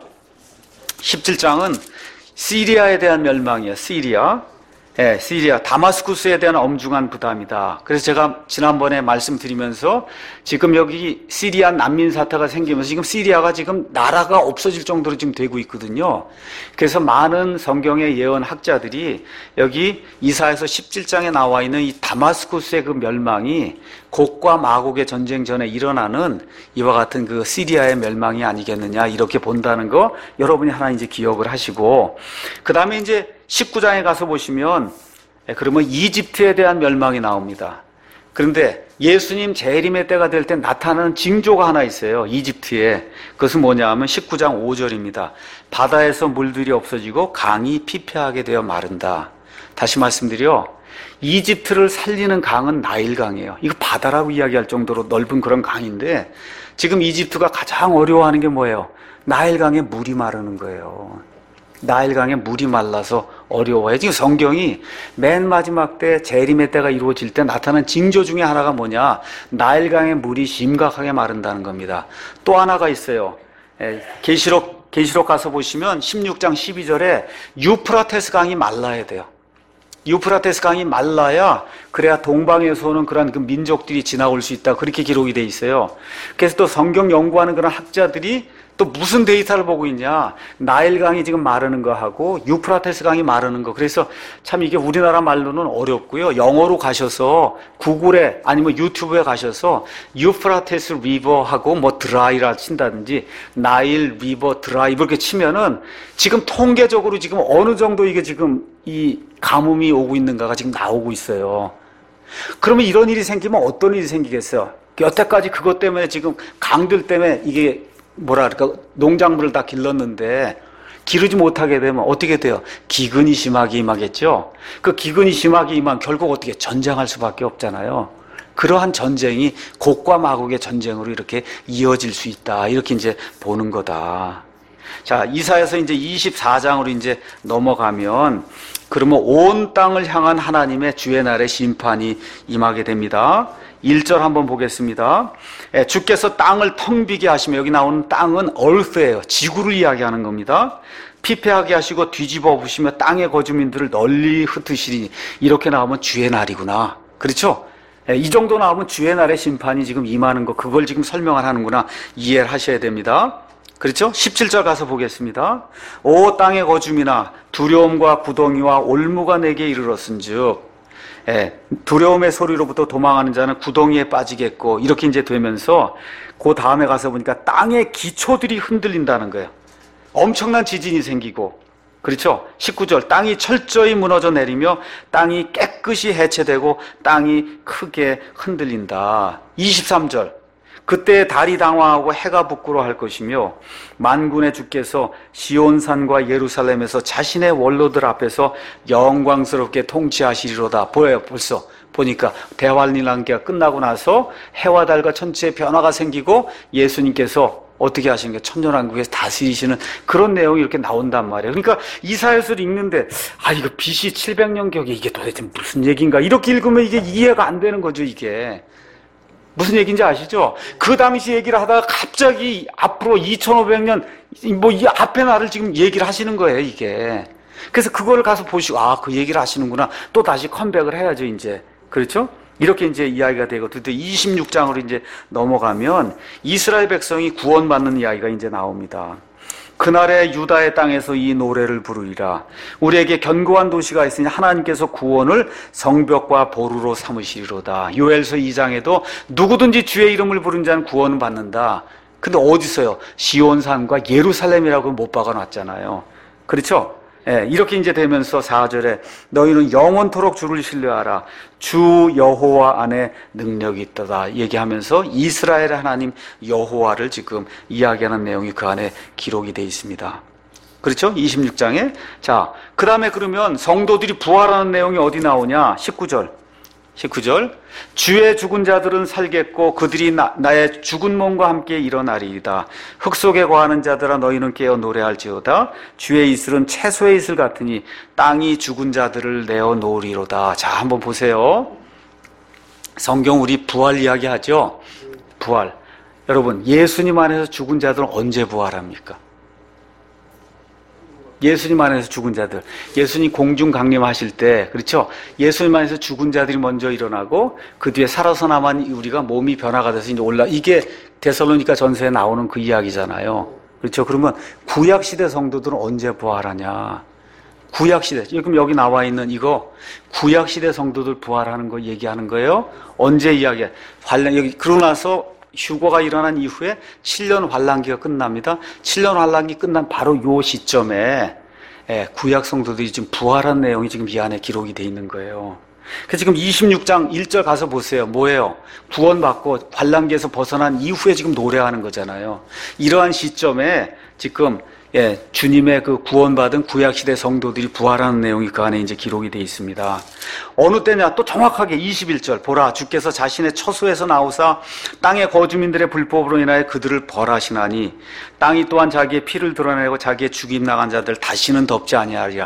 십칠 장은 시리아에 대한 멸망이에요, 시리아. 예, 시리아, 다마스쿠스에 대한 엄중한 부담이다. 그래서 제가 지난번에 말씀드리면서 지금 여기 시리아 난민 사태가 생기면서 지금 시리아가 지금 나라가 없어질 정도로 지금 되고 있거든요. 그래서 많은 성경의 예언 학자들이 여기 이사야서 십칠 장에 나와 있는 이 다마스쿠스의 그 멸망이 곡과 마곡의 전쟁 전에 일어나는 이와 같은 그 시리아의 멸망이 아니겠느냐, 이렇게 본다는 거 여러분이 하나 이제 기억을 하시고, 그 다음에 이제 십구 장에 가서 보시면 그러면 이집트에 대한 멸망이 나옵니다. 그런데 예수님 재림의 때가 될 때 나타나는 징조가 하나 있어요, 이집트에. 그것은 뭐냐 하면 십구 장 오 절입니다. 바다에서 물들이 없어지고 강이 피폐하게 되어 마른다. 다시 말씀드려, 이집트를 살리는 강은 나일강이에요. 이거 바다라고 이야기할 정도로 넓은 그런 강인데 지금 이집트가 가장 어려워하는 게 뭐예요? 나일강에 물이 마르는 거예요. 나일강에 물이 말라서 어려워요. 지금 성경이 맨 마지막 때 재림의 때가 이루어질 때 나타난 징조 중에 하나가 뭐냐? 나일강의 물이 심각하게 마른다는 겁니다. 또 하나가 있어요. 계시록 계시록 가서 보시면 십육 장 십이 절에 유프라테스 강이 말라야 돼요. 유프라테스 강이 말라야, 그래야 동방에서 오는 그런 그 민족들이 지나올 수 있다, 그렇게 기록이 돼 있어요. 그래서 또 성경 연구하는 그런 학자들이 또 무슨 데이터를 보고 있냐, 나일강이 지금 마르는 거하고 유프라테스 강이 마르는 거. 그래서 참 이게 우리나라 말로는 어렵고요, 영어로 가셔서 구글에 아니면 유튜브에 가셔서 유프라테스 리버하고 뭐 드라이라 친다든지 나일 리버 드라이 이렇게 치면은 지금 통계적으로 지금 어느 정도 이게 지금 이 가뭄이 오고 있는가가 지금 나오고 있어요. 그러면 이런 일이 생기면 어떤 일이 생기겠어요? 여태까지 그것 때문에 지금 강들 때문에 이게 뭐랄까 농작물을 다 길렀는데 기르지 못하게 되면 어떻게 돼요? 기근이 심하게 임하겠죠. 그 기근이 심하게 임하면 결국 어떻게 전쟁할 수밖에 없잖아요. 그러한 전쟁이 곡과 마곡의 전쟁으로 이렇게 이어질 수 있다, 이렇게 이제 보는 거다. 자, 이사야서 이제 이십사 장으로 이제 넘어가면 그러면 온 땅을 향한 하나님의 주의 날의 심판이 임하게 됩니다. 일 절 한번 보겠습니다. 예, 주께서 땅을 텅 비게 하시며, 여기 나오는 땅은 earth예요. 지구를 이야기하는 겁니다. 피폐하게 하시고 뒤집어 부시며 땅의 거주민들을 널리 흩으시리. 이렇게 나오면 주의 날이구나. 그렇죠? 예, 이 정도 나오면 주의 날의 심판이 지금 임하는 거, 그걸 지금 설명을 하는구나, 이해를 하셔야 됩니다. 그렇죠? 십칠 절 가서 보겠습니다. 오 땅의 거주민아, 두려움과 구덩이와 올무가 내게 이르렀은즉. 예, 두려움의 소리로부터 도망하는 자는 구덩이에 빠지겠고, 이렇게 이제 되면서 그 다음에 가서 보니까 땅의 기초들이 흔들린다는 거예요. 엄청난 지진이 생기고, 그렇죠? 십구 절, 땅이 철저히 무너져 내리며 땅이 깨끗이 해체되고 땅이 크게 흔들린다. 이십삼 절, 그때 달이 당황하고 해가 부끄러워할 것이며 만군의 주께서 시온산과 예루살렘에서 자신의 원로들 앞에서 영광스럽게 통치하시리로다. 보여요, 벌써. 보니까 대환란기가 끝나고 나서 해와 달과 천체의 변화가 생기고 예수님께서 어떻게 하시는 게 천년왕국에서 다스리시는 그런 내용이 이렇게 나온단 말이에요. 그러니까 이사야서를 읽는데 아 이거 비씨 칠백 년 격에 이게 도대체 무슨 얘기인가, 이렇게 읽으면 이게 이해가 안 되는 거죠. 이게 무슨 얘기인지 아시죠? 그 당시 얘기를 하다가 갑자기 앞으로 이천오백 년 뭐 이 앞에 나를 지금 얘기를 하시는 거예요, 이게. 그래서 그거를 가서 보시고 아 그 얘기를 하시는구나, 또 다시 컴백을 해야죠, 이제. 그렇죠? 이렇게 이제 이야기가 되고, 드디어 이십육 장으로 이제 넘어가면 이스라엘 백성이 구원받는 이야기가 이제 나옵니다. 그날에 유다의 땅에서 이 노래를 부르리라. 우리에게 견고한 도시가 있으니 하나님께서 구원을 성벽과 보루로 삼으시리로다. 요엘서 이 장에도 누구든지 주의 이름을 부른 자는 구원을 받는다. 근데 어디서요? 시온산과 예루살렘이라고 못 박아놨잖아요. 그렇죠? 예, 이렇게 이제 되면서 사 절에 너희는 영원토록 주를 신뢰하라. 주 여호와 안에 능력이 있다다 얘기하면서 이스라엘의 하나님 여호와를 지금 이야기하는 내용이 그 안에 기록이 되어 있습니다. 그렇죠? 이십육 장에. 자, 그 다음에 그러면 성도들이 부활하는 내용이 어디 나오냐? 십구 절. 십구 절, 주의 죽은 자들은 살겠고 그들이 나, 나의 죽은 몸과 함께 일어나리이다. 흙 속에 거하는 자들아 너희는 깨어 노래할지어다. 주의 이슬은 채소의 이슬 같으니 땅이 죽은 자들을 내어 놓으리로다. 자, 한번 보세요. 성경 우리 부활 이야기하죠? 부활. 여러분, 예수님 안에서 죽은 자들은 언제 부활합니까? 예수님 안에서 죽은 자들, 예수님 공중 강림하실 때, 그렇죠? 예수님 안에서 죽은 자들이 먼저 일어나고 그 뒤에 살아서 남은 우리가 몸이 변화가 돼서 이제 올라, 이게 데살로니가 전서에 나오는 그 이야기잖아요. 그렇죠? 그러면 구약 시대 성도들은 언제 부활하냐? 구약 시대, 지금 여기 나와 있는 이거 구약 시대 성도들 부활하는 거 얘기하는 거예요. 언제 이야기해? 환란, 여기 그러고 나서 휴거가 일어난 이후에 칠 년 환란기가 끝납니다. 칠 년 환란기 끝난 바로 요 시점에 구약 성도들이 지금 부활한 내용이 지금 이 안에 기록이 돼 있는 거예요. 그래서 지금 이십육 장 일 절 가서 보세요. 뭐예요? 구원받고 환란기에서 벗어난 이후에 지금 노래하는 거잖아요. 이러한 시점에 지금 예, 주님의 그 구원받은 구약시대 성도들이 부활하는 내용이 그 안에 이제 기록이 되어 있습니다. 어느 때냐? 또 정확하게 이십일 절. 보라, 주께서 자신의 처소에서 나오사 땅의 거주민들의 불법으로 인하여 그들을 벌하시나니 땅이 또한 자기의 피를 드러내고 자기의 죽임 나간 자들 다시는 덮지 아니하리라.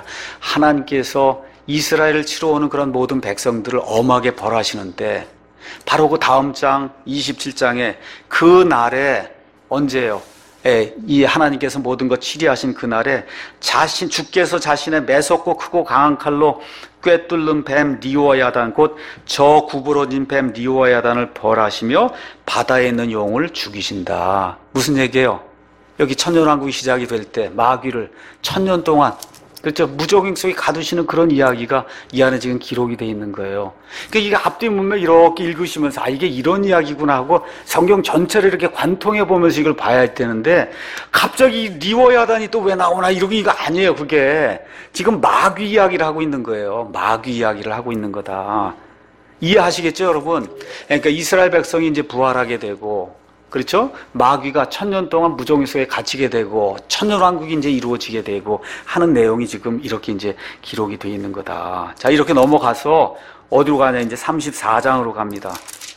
하나님께서 이스라엘을 치러 오는 그런 모든 백성들을 엄하게 벌하시는데 바로 그 다음 장 이십칠 장에 그 날에 언제예요? 예, 이 하나님께서 모든 것 치리하신 그날에 자신, 주께서 자신의 매섭고 크고 강한 칼로 꿰뚫는 뱀 리오야단, 곧 저 구부러진 뱀 리오야단을 벌하시며 바다에 있는 용을 죽이신다. 무슨 얘기예요? 여기 천년왕국이 시작이 될 때 마귀를 천년 동안, 그렇죠, 무적행 속에 가두시는 그런 이야기가 이 안에 지금 기록이 되어 있는 거예요. 그러니까 이게 앞뒤 문맥 이렇게 읽으시면서 아 이게 이런 이야기구나 하고 성경 전체를 이렇게 관통해 보면서 이걸 봐야 할 때는데 갑자기 리워야단이 또 왜 나오나 이러고 이거 아니에요. 그게 지금 마귀 이야기를 하고 있는 거예요. 마귀 이야기를 하고 있는 거다. 이해하시겠죠, 여러분? 그러니까 이스라엘 백성이 이제 부활하게 되고, 그렇죠? 마귀가 천년 동안 무정의 속에 갇히게 되고 천년왕국이 이제 이루어지게 되고 하는 내용이 지금 이렇게 이제 기록이 되어 있는 거다. 자, 이렇게 넘어가서 어디로 가냐? 이제 삼십사 장으로 갑니다.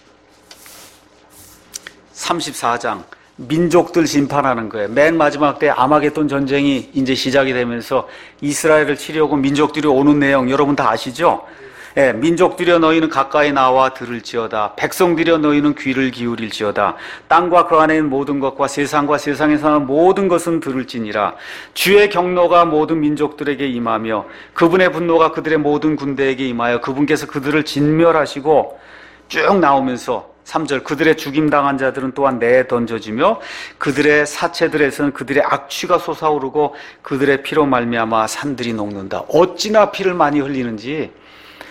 삼십사 장. 민족들 심판하는 거예요. 맨 마지막 때 아마겟돈 전쟁이 이제 시작이 되면서 이스라엘을 치려고 민족들이 오는 내용 여러분 다 아시죠? 예, 민족들여 너희는 가까이 나와 들을지어다. 백성들여 너희는 귀를 기울일지어다. 땅과 그 안에 있는 모든 것과 세상과 세상에 사는 모든 것은 들을지니라. 주의 경노가 모든 민족들에게 임하며 그분의 분노가 그들의 모든 군대에게 임하여 그분께서 그들을 진멸하시고, 쭉 나오면서 삼 절, 그들의 죽임당한 자들은 또한 내에 던져지며 그들의 사체들에서는 그들의 악취가 솟아오르고 그들의 피로 말미암아 산들이 녹는다. 어찌나 피를 많이 흘리는지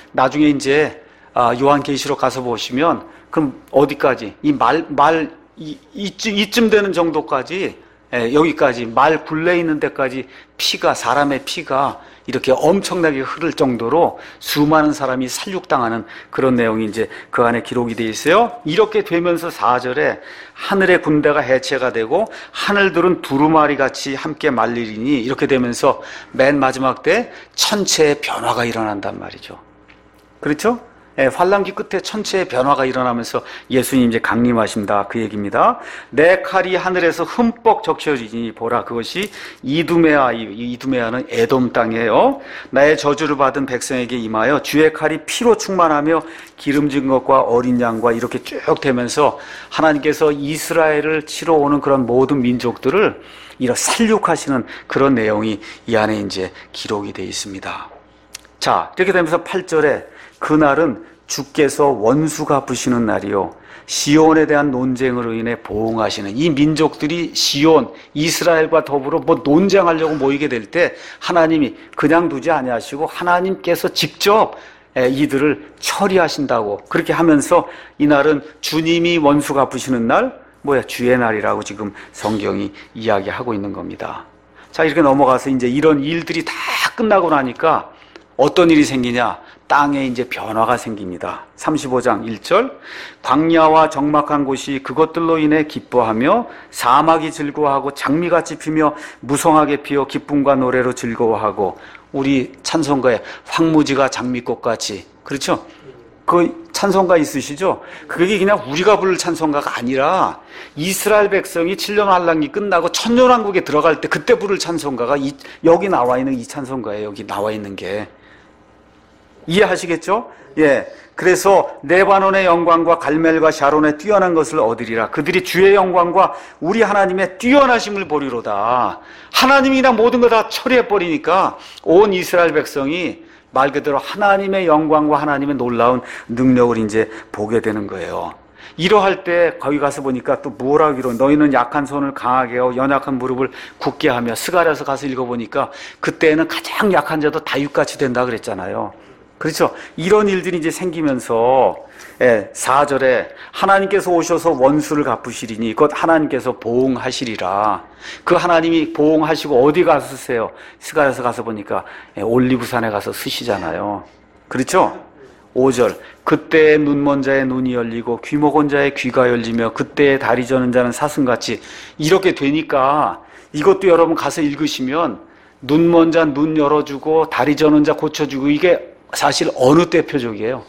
나중에 이제 아, 요한계시록 가서 보시면 그럼 어디까지 이 말 말 이, 이쯤 이쯤 되는 정도까지 예, 여기까지 말 굴레 있는 데까지 피가 사람의 피가 이렇게 엄청나게 흐를 정도로 수많은 사람이 살육당하는 그런 내용이 이제 그 안에 기록이 되어 있어요. 이렇게 되면서 사 절에 하늘의 군대가 해체가 되고 하늘들은 두루마리 같이 함께 말리리니 이렇게 되면서 맨 마지막 때 천체의 변화가 일어난단 말이죠. 그렇죠? 예, 환란기 끝에 천체의 변화가 일어나면서 예수님 이제 강림하신다 그 얘기입니다. 내 칼이 하늘에서 흠뻑 적셔지니 보라 그것이 이두메아, 이두메아는 에돔 땅이에요. 나의 저주를 받은 백성에게 임하여 주의 칼이 피로 충만하며 기름진 것과 어린 양과 이렇게 쭉 되면서 하나님께서 이스라엘을 치러 오는 그런 모든 민족들을 이렇게 살육하시는 그런 내용이 이 안에 이제 기록이 되어 있습니다. 자, 이렇게 되면서 팔 절에 그날은 주께서 원수 갚으시는 날이요 시온에 대한 논쟁으로 인해 보응하시는 이 민족들이 시온, 이스라엘과 더불어 뭐 논쟁하려고 모이게 될 때 하나님이 그냥 두지 아니하시고 하나님께서 직접 이들을 처리하신다고 그렇게 하면서 이날은 주님이 원수 갚으시는 날 뭐야 주의 날이라고 지금 성경이 이야기하고 있는 겁니다. 자, 이렇게 넘어가서 이제 이런 일들이 다 끝나고 나니까 어떤 일이 생기냐? 땅에 이제 변화가 생깁니다. 삼십오 장 일 절 광야와 적막한 곳이 그것들로 인해 기뻐하며 사막이 즐거워하고 장미같이 피며 무성하게 피어 기쁨과 노래로 즐거워하고 우리 찬송가에 황무지가 장미꽃같이 그렇죠? 그 찬송가 있으시죠? 그게 그냥 우리가 부를 찬송가가 아니라 이스라엘 백성이 칠 년 환란기 끝나고 천년왕국에 들어갈 때 그때 부를 찬송가가 이, 여기 나와 있는 이 찬송가예요. 여기 나와 있는 게 이해하시겠죠? 예. 그래서 레바논의 영광과 갈멜과 샤론의 뛰어난 것을 얻으리라. 그들이 주의 영광과 우리 하나님의 뛰어나심을 보리로다. 하나님이나 모든 거 다 처리해버리니까 온 이스라엘 백성이 말 그대로 하나님의 영광과 하나님의 놀라운 능력을 이제 보게 되는 거예요. 이러할 때 거기 가서 보니까 또 뭐라 하기로 너희는 약한 손을 강하게 하고 연약한 무릎을 굳게 하며 스가랴서 가서 읽어보니까 그때는 가장 약한 자도 다윗같이 된다 그랬잖아요. 그렇죠? 이런 일들이 이제 생기면서 예, 사 절에 하나님께서 오셔서 원수를 갚으시리니 곧 하나님께서 보응하시리라. 그 하나님이 보응하시고 어디 가서 쓰세요? 스가랴서 가서 보니까 예, 올리브산에 가서 쓰시잖아요. 그렇죠? 오 절 그때에 눈먼 자의 눈이 열리고 귀 먹은 자의 귀가 열리며 그때에 다리 저는 자는 사슴같이 이렇게 되니까 이것도 여러분 가서 읽으시면 눈먼 자 눈 열어주고 다리 저는 자 고쳐주고 이게 사실 어느 때 표적이에요?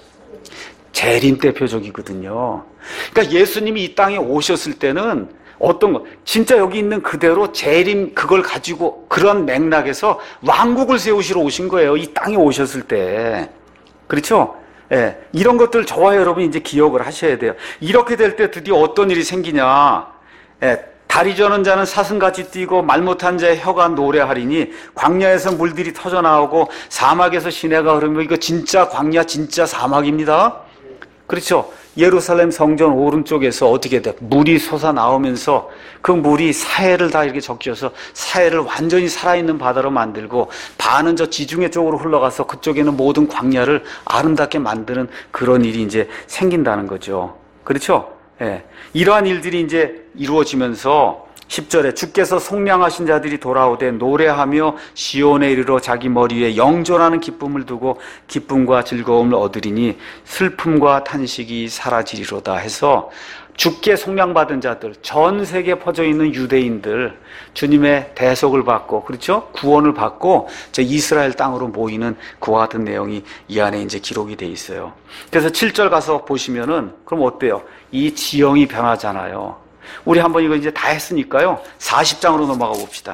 재림 때 표적이거든요. 그러니까 예수님이 이 땅에 오셨을 때는 어떤 거 진짜 여기 있는 그대로 재림 그걸 가지고 그런 맥락에서 왕국을 세우시러 오신 거예요. 이 땅에 오셨을 때. 그렇죠? 예, 이런 것들 저와 여러분이 이제 기억을 하셔야 돼요. 이렇게 될 때 드디어 어떤 일이 생기냐? 예, 다리 저는 자는 사슴같이 뛰고 말 못한 자의 혀가 노래하리니 광야에서 물들이 터져나오고 사막에서 시내가 흐르며 이거 진짜 광야 진짜 사막입니다. 그렇죠? 예루살렘 성전 오른쪽에서 어떻게 돼? 물이 솟아나오면서 그 물이 사해를 다 이렇게 적셔서 사해를 완전히 살아있는 바다로 만들고 반은 저 지중해 쪽으로 흘러가서 그쪽에는 모든 광야를 아름답게 만드는 그런 일이 이제 생긴다는 거죠. 그렇죠? 예. 이러한 일들이 이제 이루어지면서 십 절에 주께서 속량하신 자들이 돌아오되 노래하며 시온에 이르러 자기 머리 위에 영존하는 기쁨을 두고 기쁨과 즐거움을 얻으리니 슬픔과 탄식이 사라지리로다 해서 주께 속량받은 자들 전 세계에 퍼져 있는 유대인들 주님의 대속을 받고 그렇죠? 구원을 받고 저 이스라엘 땅으로 모이는 그와 같은 내용이 이 안에 이제 기록이 돼 있어요. 그래서 칠 절 가서 보시면은 그럼 어때요? 이 지형이 변하잖아요. 우리 한번 이거 이제 다 했으니까요. 사십 장으로 넘어가 봅시다.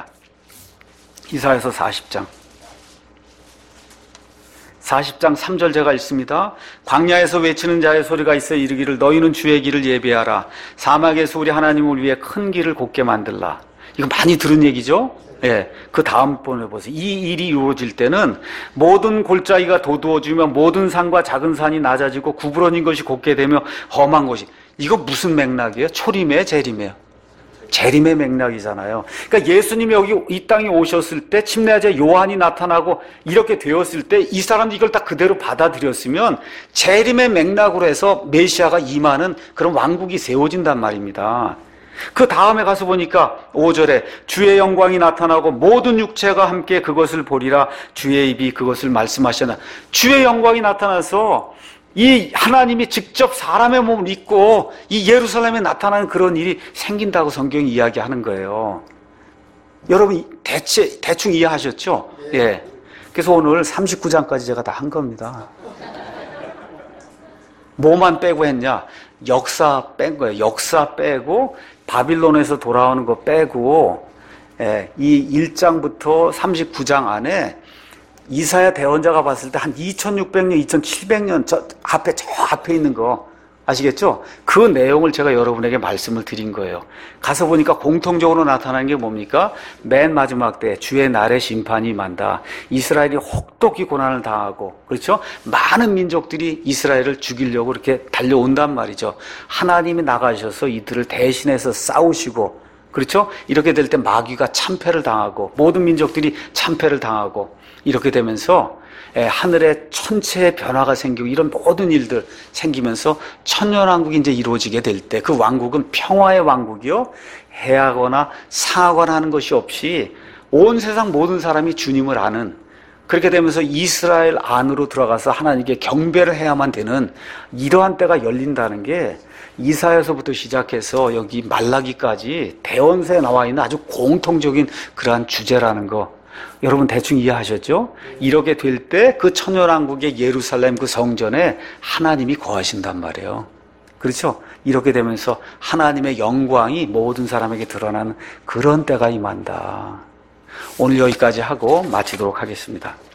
이사야서 사십 장. 사십 장 삼 절 제가 읽습니다. 광야에서 외치는 자의 소리가 있어 이르기를 너희는 주의 길을 예비하라. 사막에서 우리 하나님을 위해 큰 길을 곱게 만들라. 이거 많이 들은 얘기죠? 예. 그 다음 번에 보세요. 이 일이 이루어질 때는 모든 골짜기가 도두어지며 모든 산과 작은 산이 낮아지고 구부러진 것이 곱게 되며 험한 것이 이거 무슨 맥락이에요? 초림이에요? 재림이에요? 재림의 맥락이잖아요. 그러니까 예수님이 여기 이 땅에 오셨을 때 침례자 요한이 나타나고 이렇게 되었을 때 이 사람들이 이걸 다 그대로 받아들였으면 재림의 맥락으로 해서 메시아가 임하는 그런 왕국이 세워진단 말입니다. 그 다음에 가서 보니까 오 절에 주의 영광이 나타나고 모든 육체가 함께 그것을 보리라 주의 입이 그것을 말씀하셨나. 주의 영광이 나타나서 이 하나님이 직접 사람의 몸을 입고 이 예루살렘에 나타나는 그런 일이 생긴다고 성경이 이야기하는 거예요. 여러분 대체, 대충 이해하셨죠? 예. 그래서 오늘 삼십구 장까지 제가 다 한 겁니다. 뭐만 빼고 했냐? 역사 뺀 거예요. 역사 빼고 바빌론에서 돌아오는 거 빼고, 예, 이 일 장부터 삼십구 장 안에 이사야 대언자가 봤을 때 한 이천육백 년, 이천칠백 년 저 앞에, 저 앞에 있는 거 아시겠죠? 그 내용을 제가 여러분에게 말씀을 드린 거예요. 가서 보니까 공통적으로 나타나는 게 뭡니까? 맨 마지막 때 주의 날에 심판이 임한다. 이스라엘이 혹독히 고난을 당하고, 그렇죠? 많은 민족들이 이스라엘을 죽이려고 이렇게 달려온단 말이죠. 하나님이 나가셔서 이들을 대신해서 싸우시고, 그렇죠? 이렇게 될 때 마귀가 참패를 당하고 모든 민족들이 참패를 당하고 이렇게 되면서 하늘에 천체의 변화가 생기고 이런 모든 일들 생기면서 천년왕국이 이제 이루어지게 될 때 그 왕국은 평화의 왕국이요, 해하거나 상하거나 하는 것이 없이 온 세상 모든 사람이 주님을 아는, 그렇게 되면서 이스라엘 안으로 들어가서 하나님께 경배를 해야만 되는 이러한 때가 열린다는 게 이사야서부터 시작해서 여기 말라기까지 대언서에 나와 있는 아주 공통적인 그러한 주제라는 거 여러분 대충 이해하셨죠? 이렇게 될 때 그 천년왕국의 예루살렘 그 성전에 하나님이 거하신단 말이에요. 그렇죠? 이렇게 되면서 하나님의 영광이 모든 사람에게 드러나는 그런 때가 임한다. 오늘 여기까지 하고 마치도록 하겠습니다.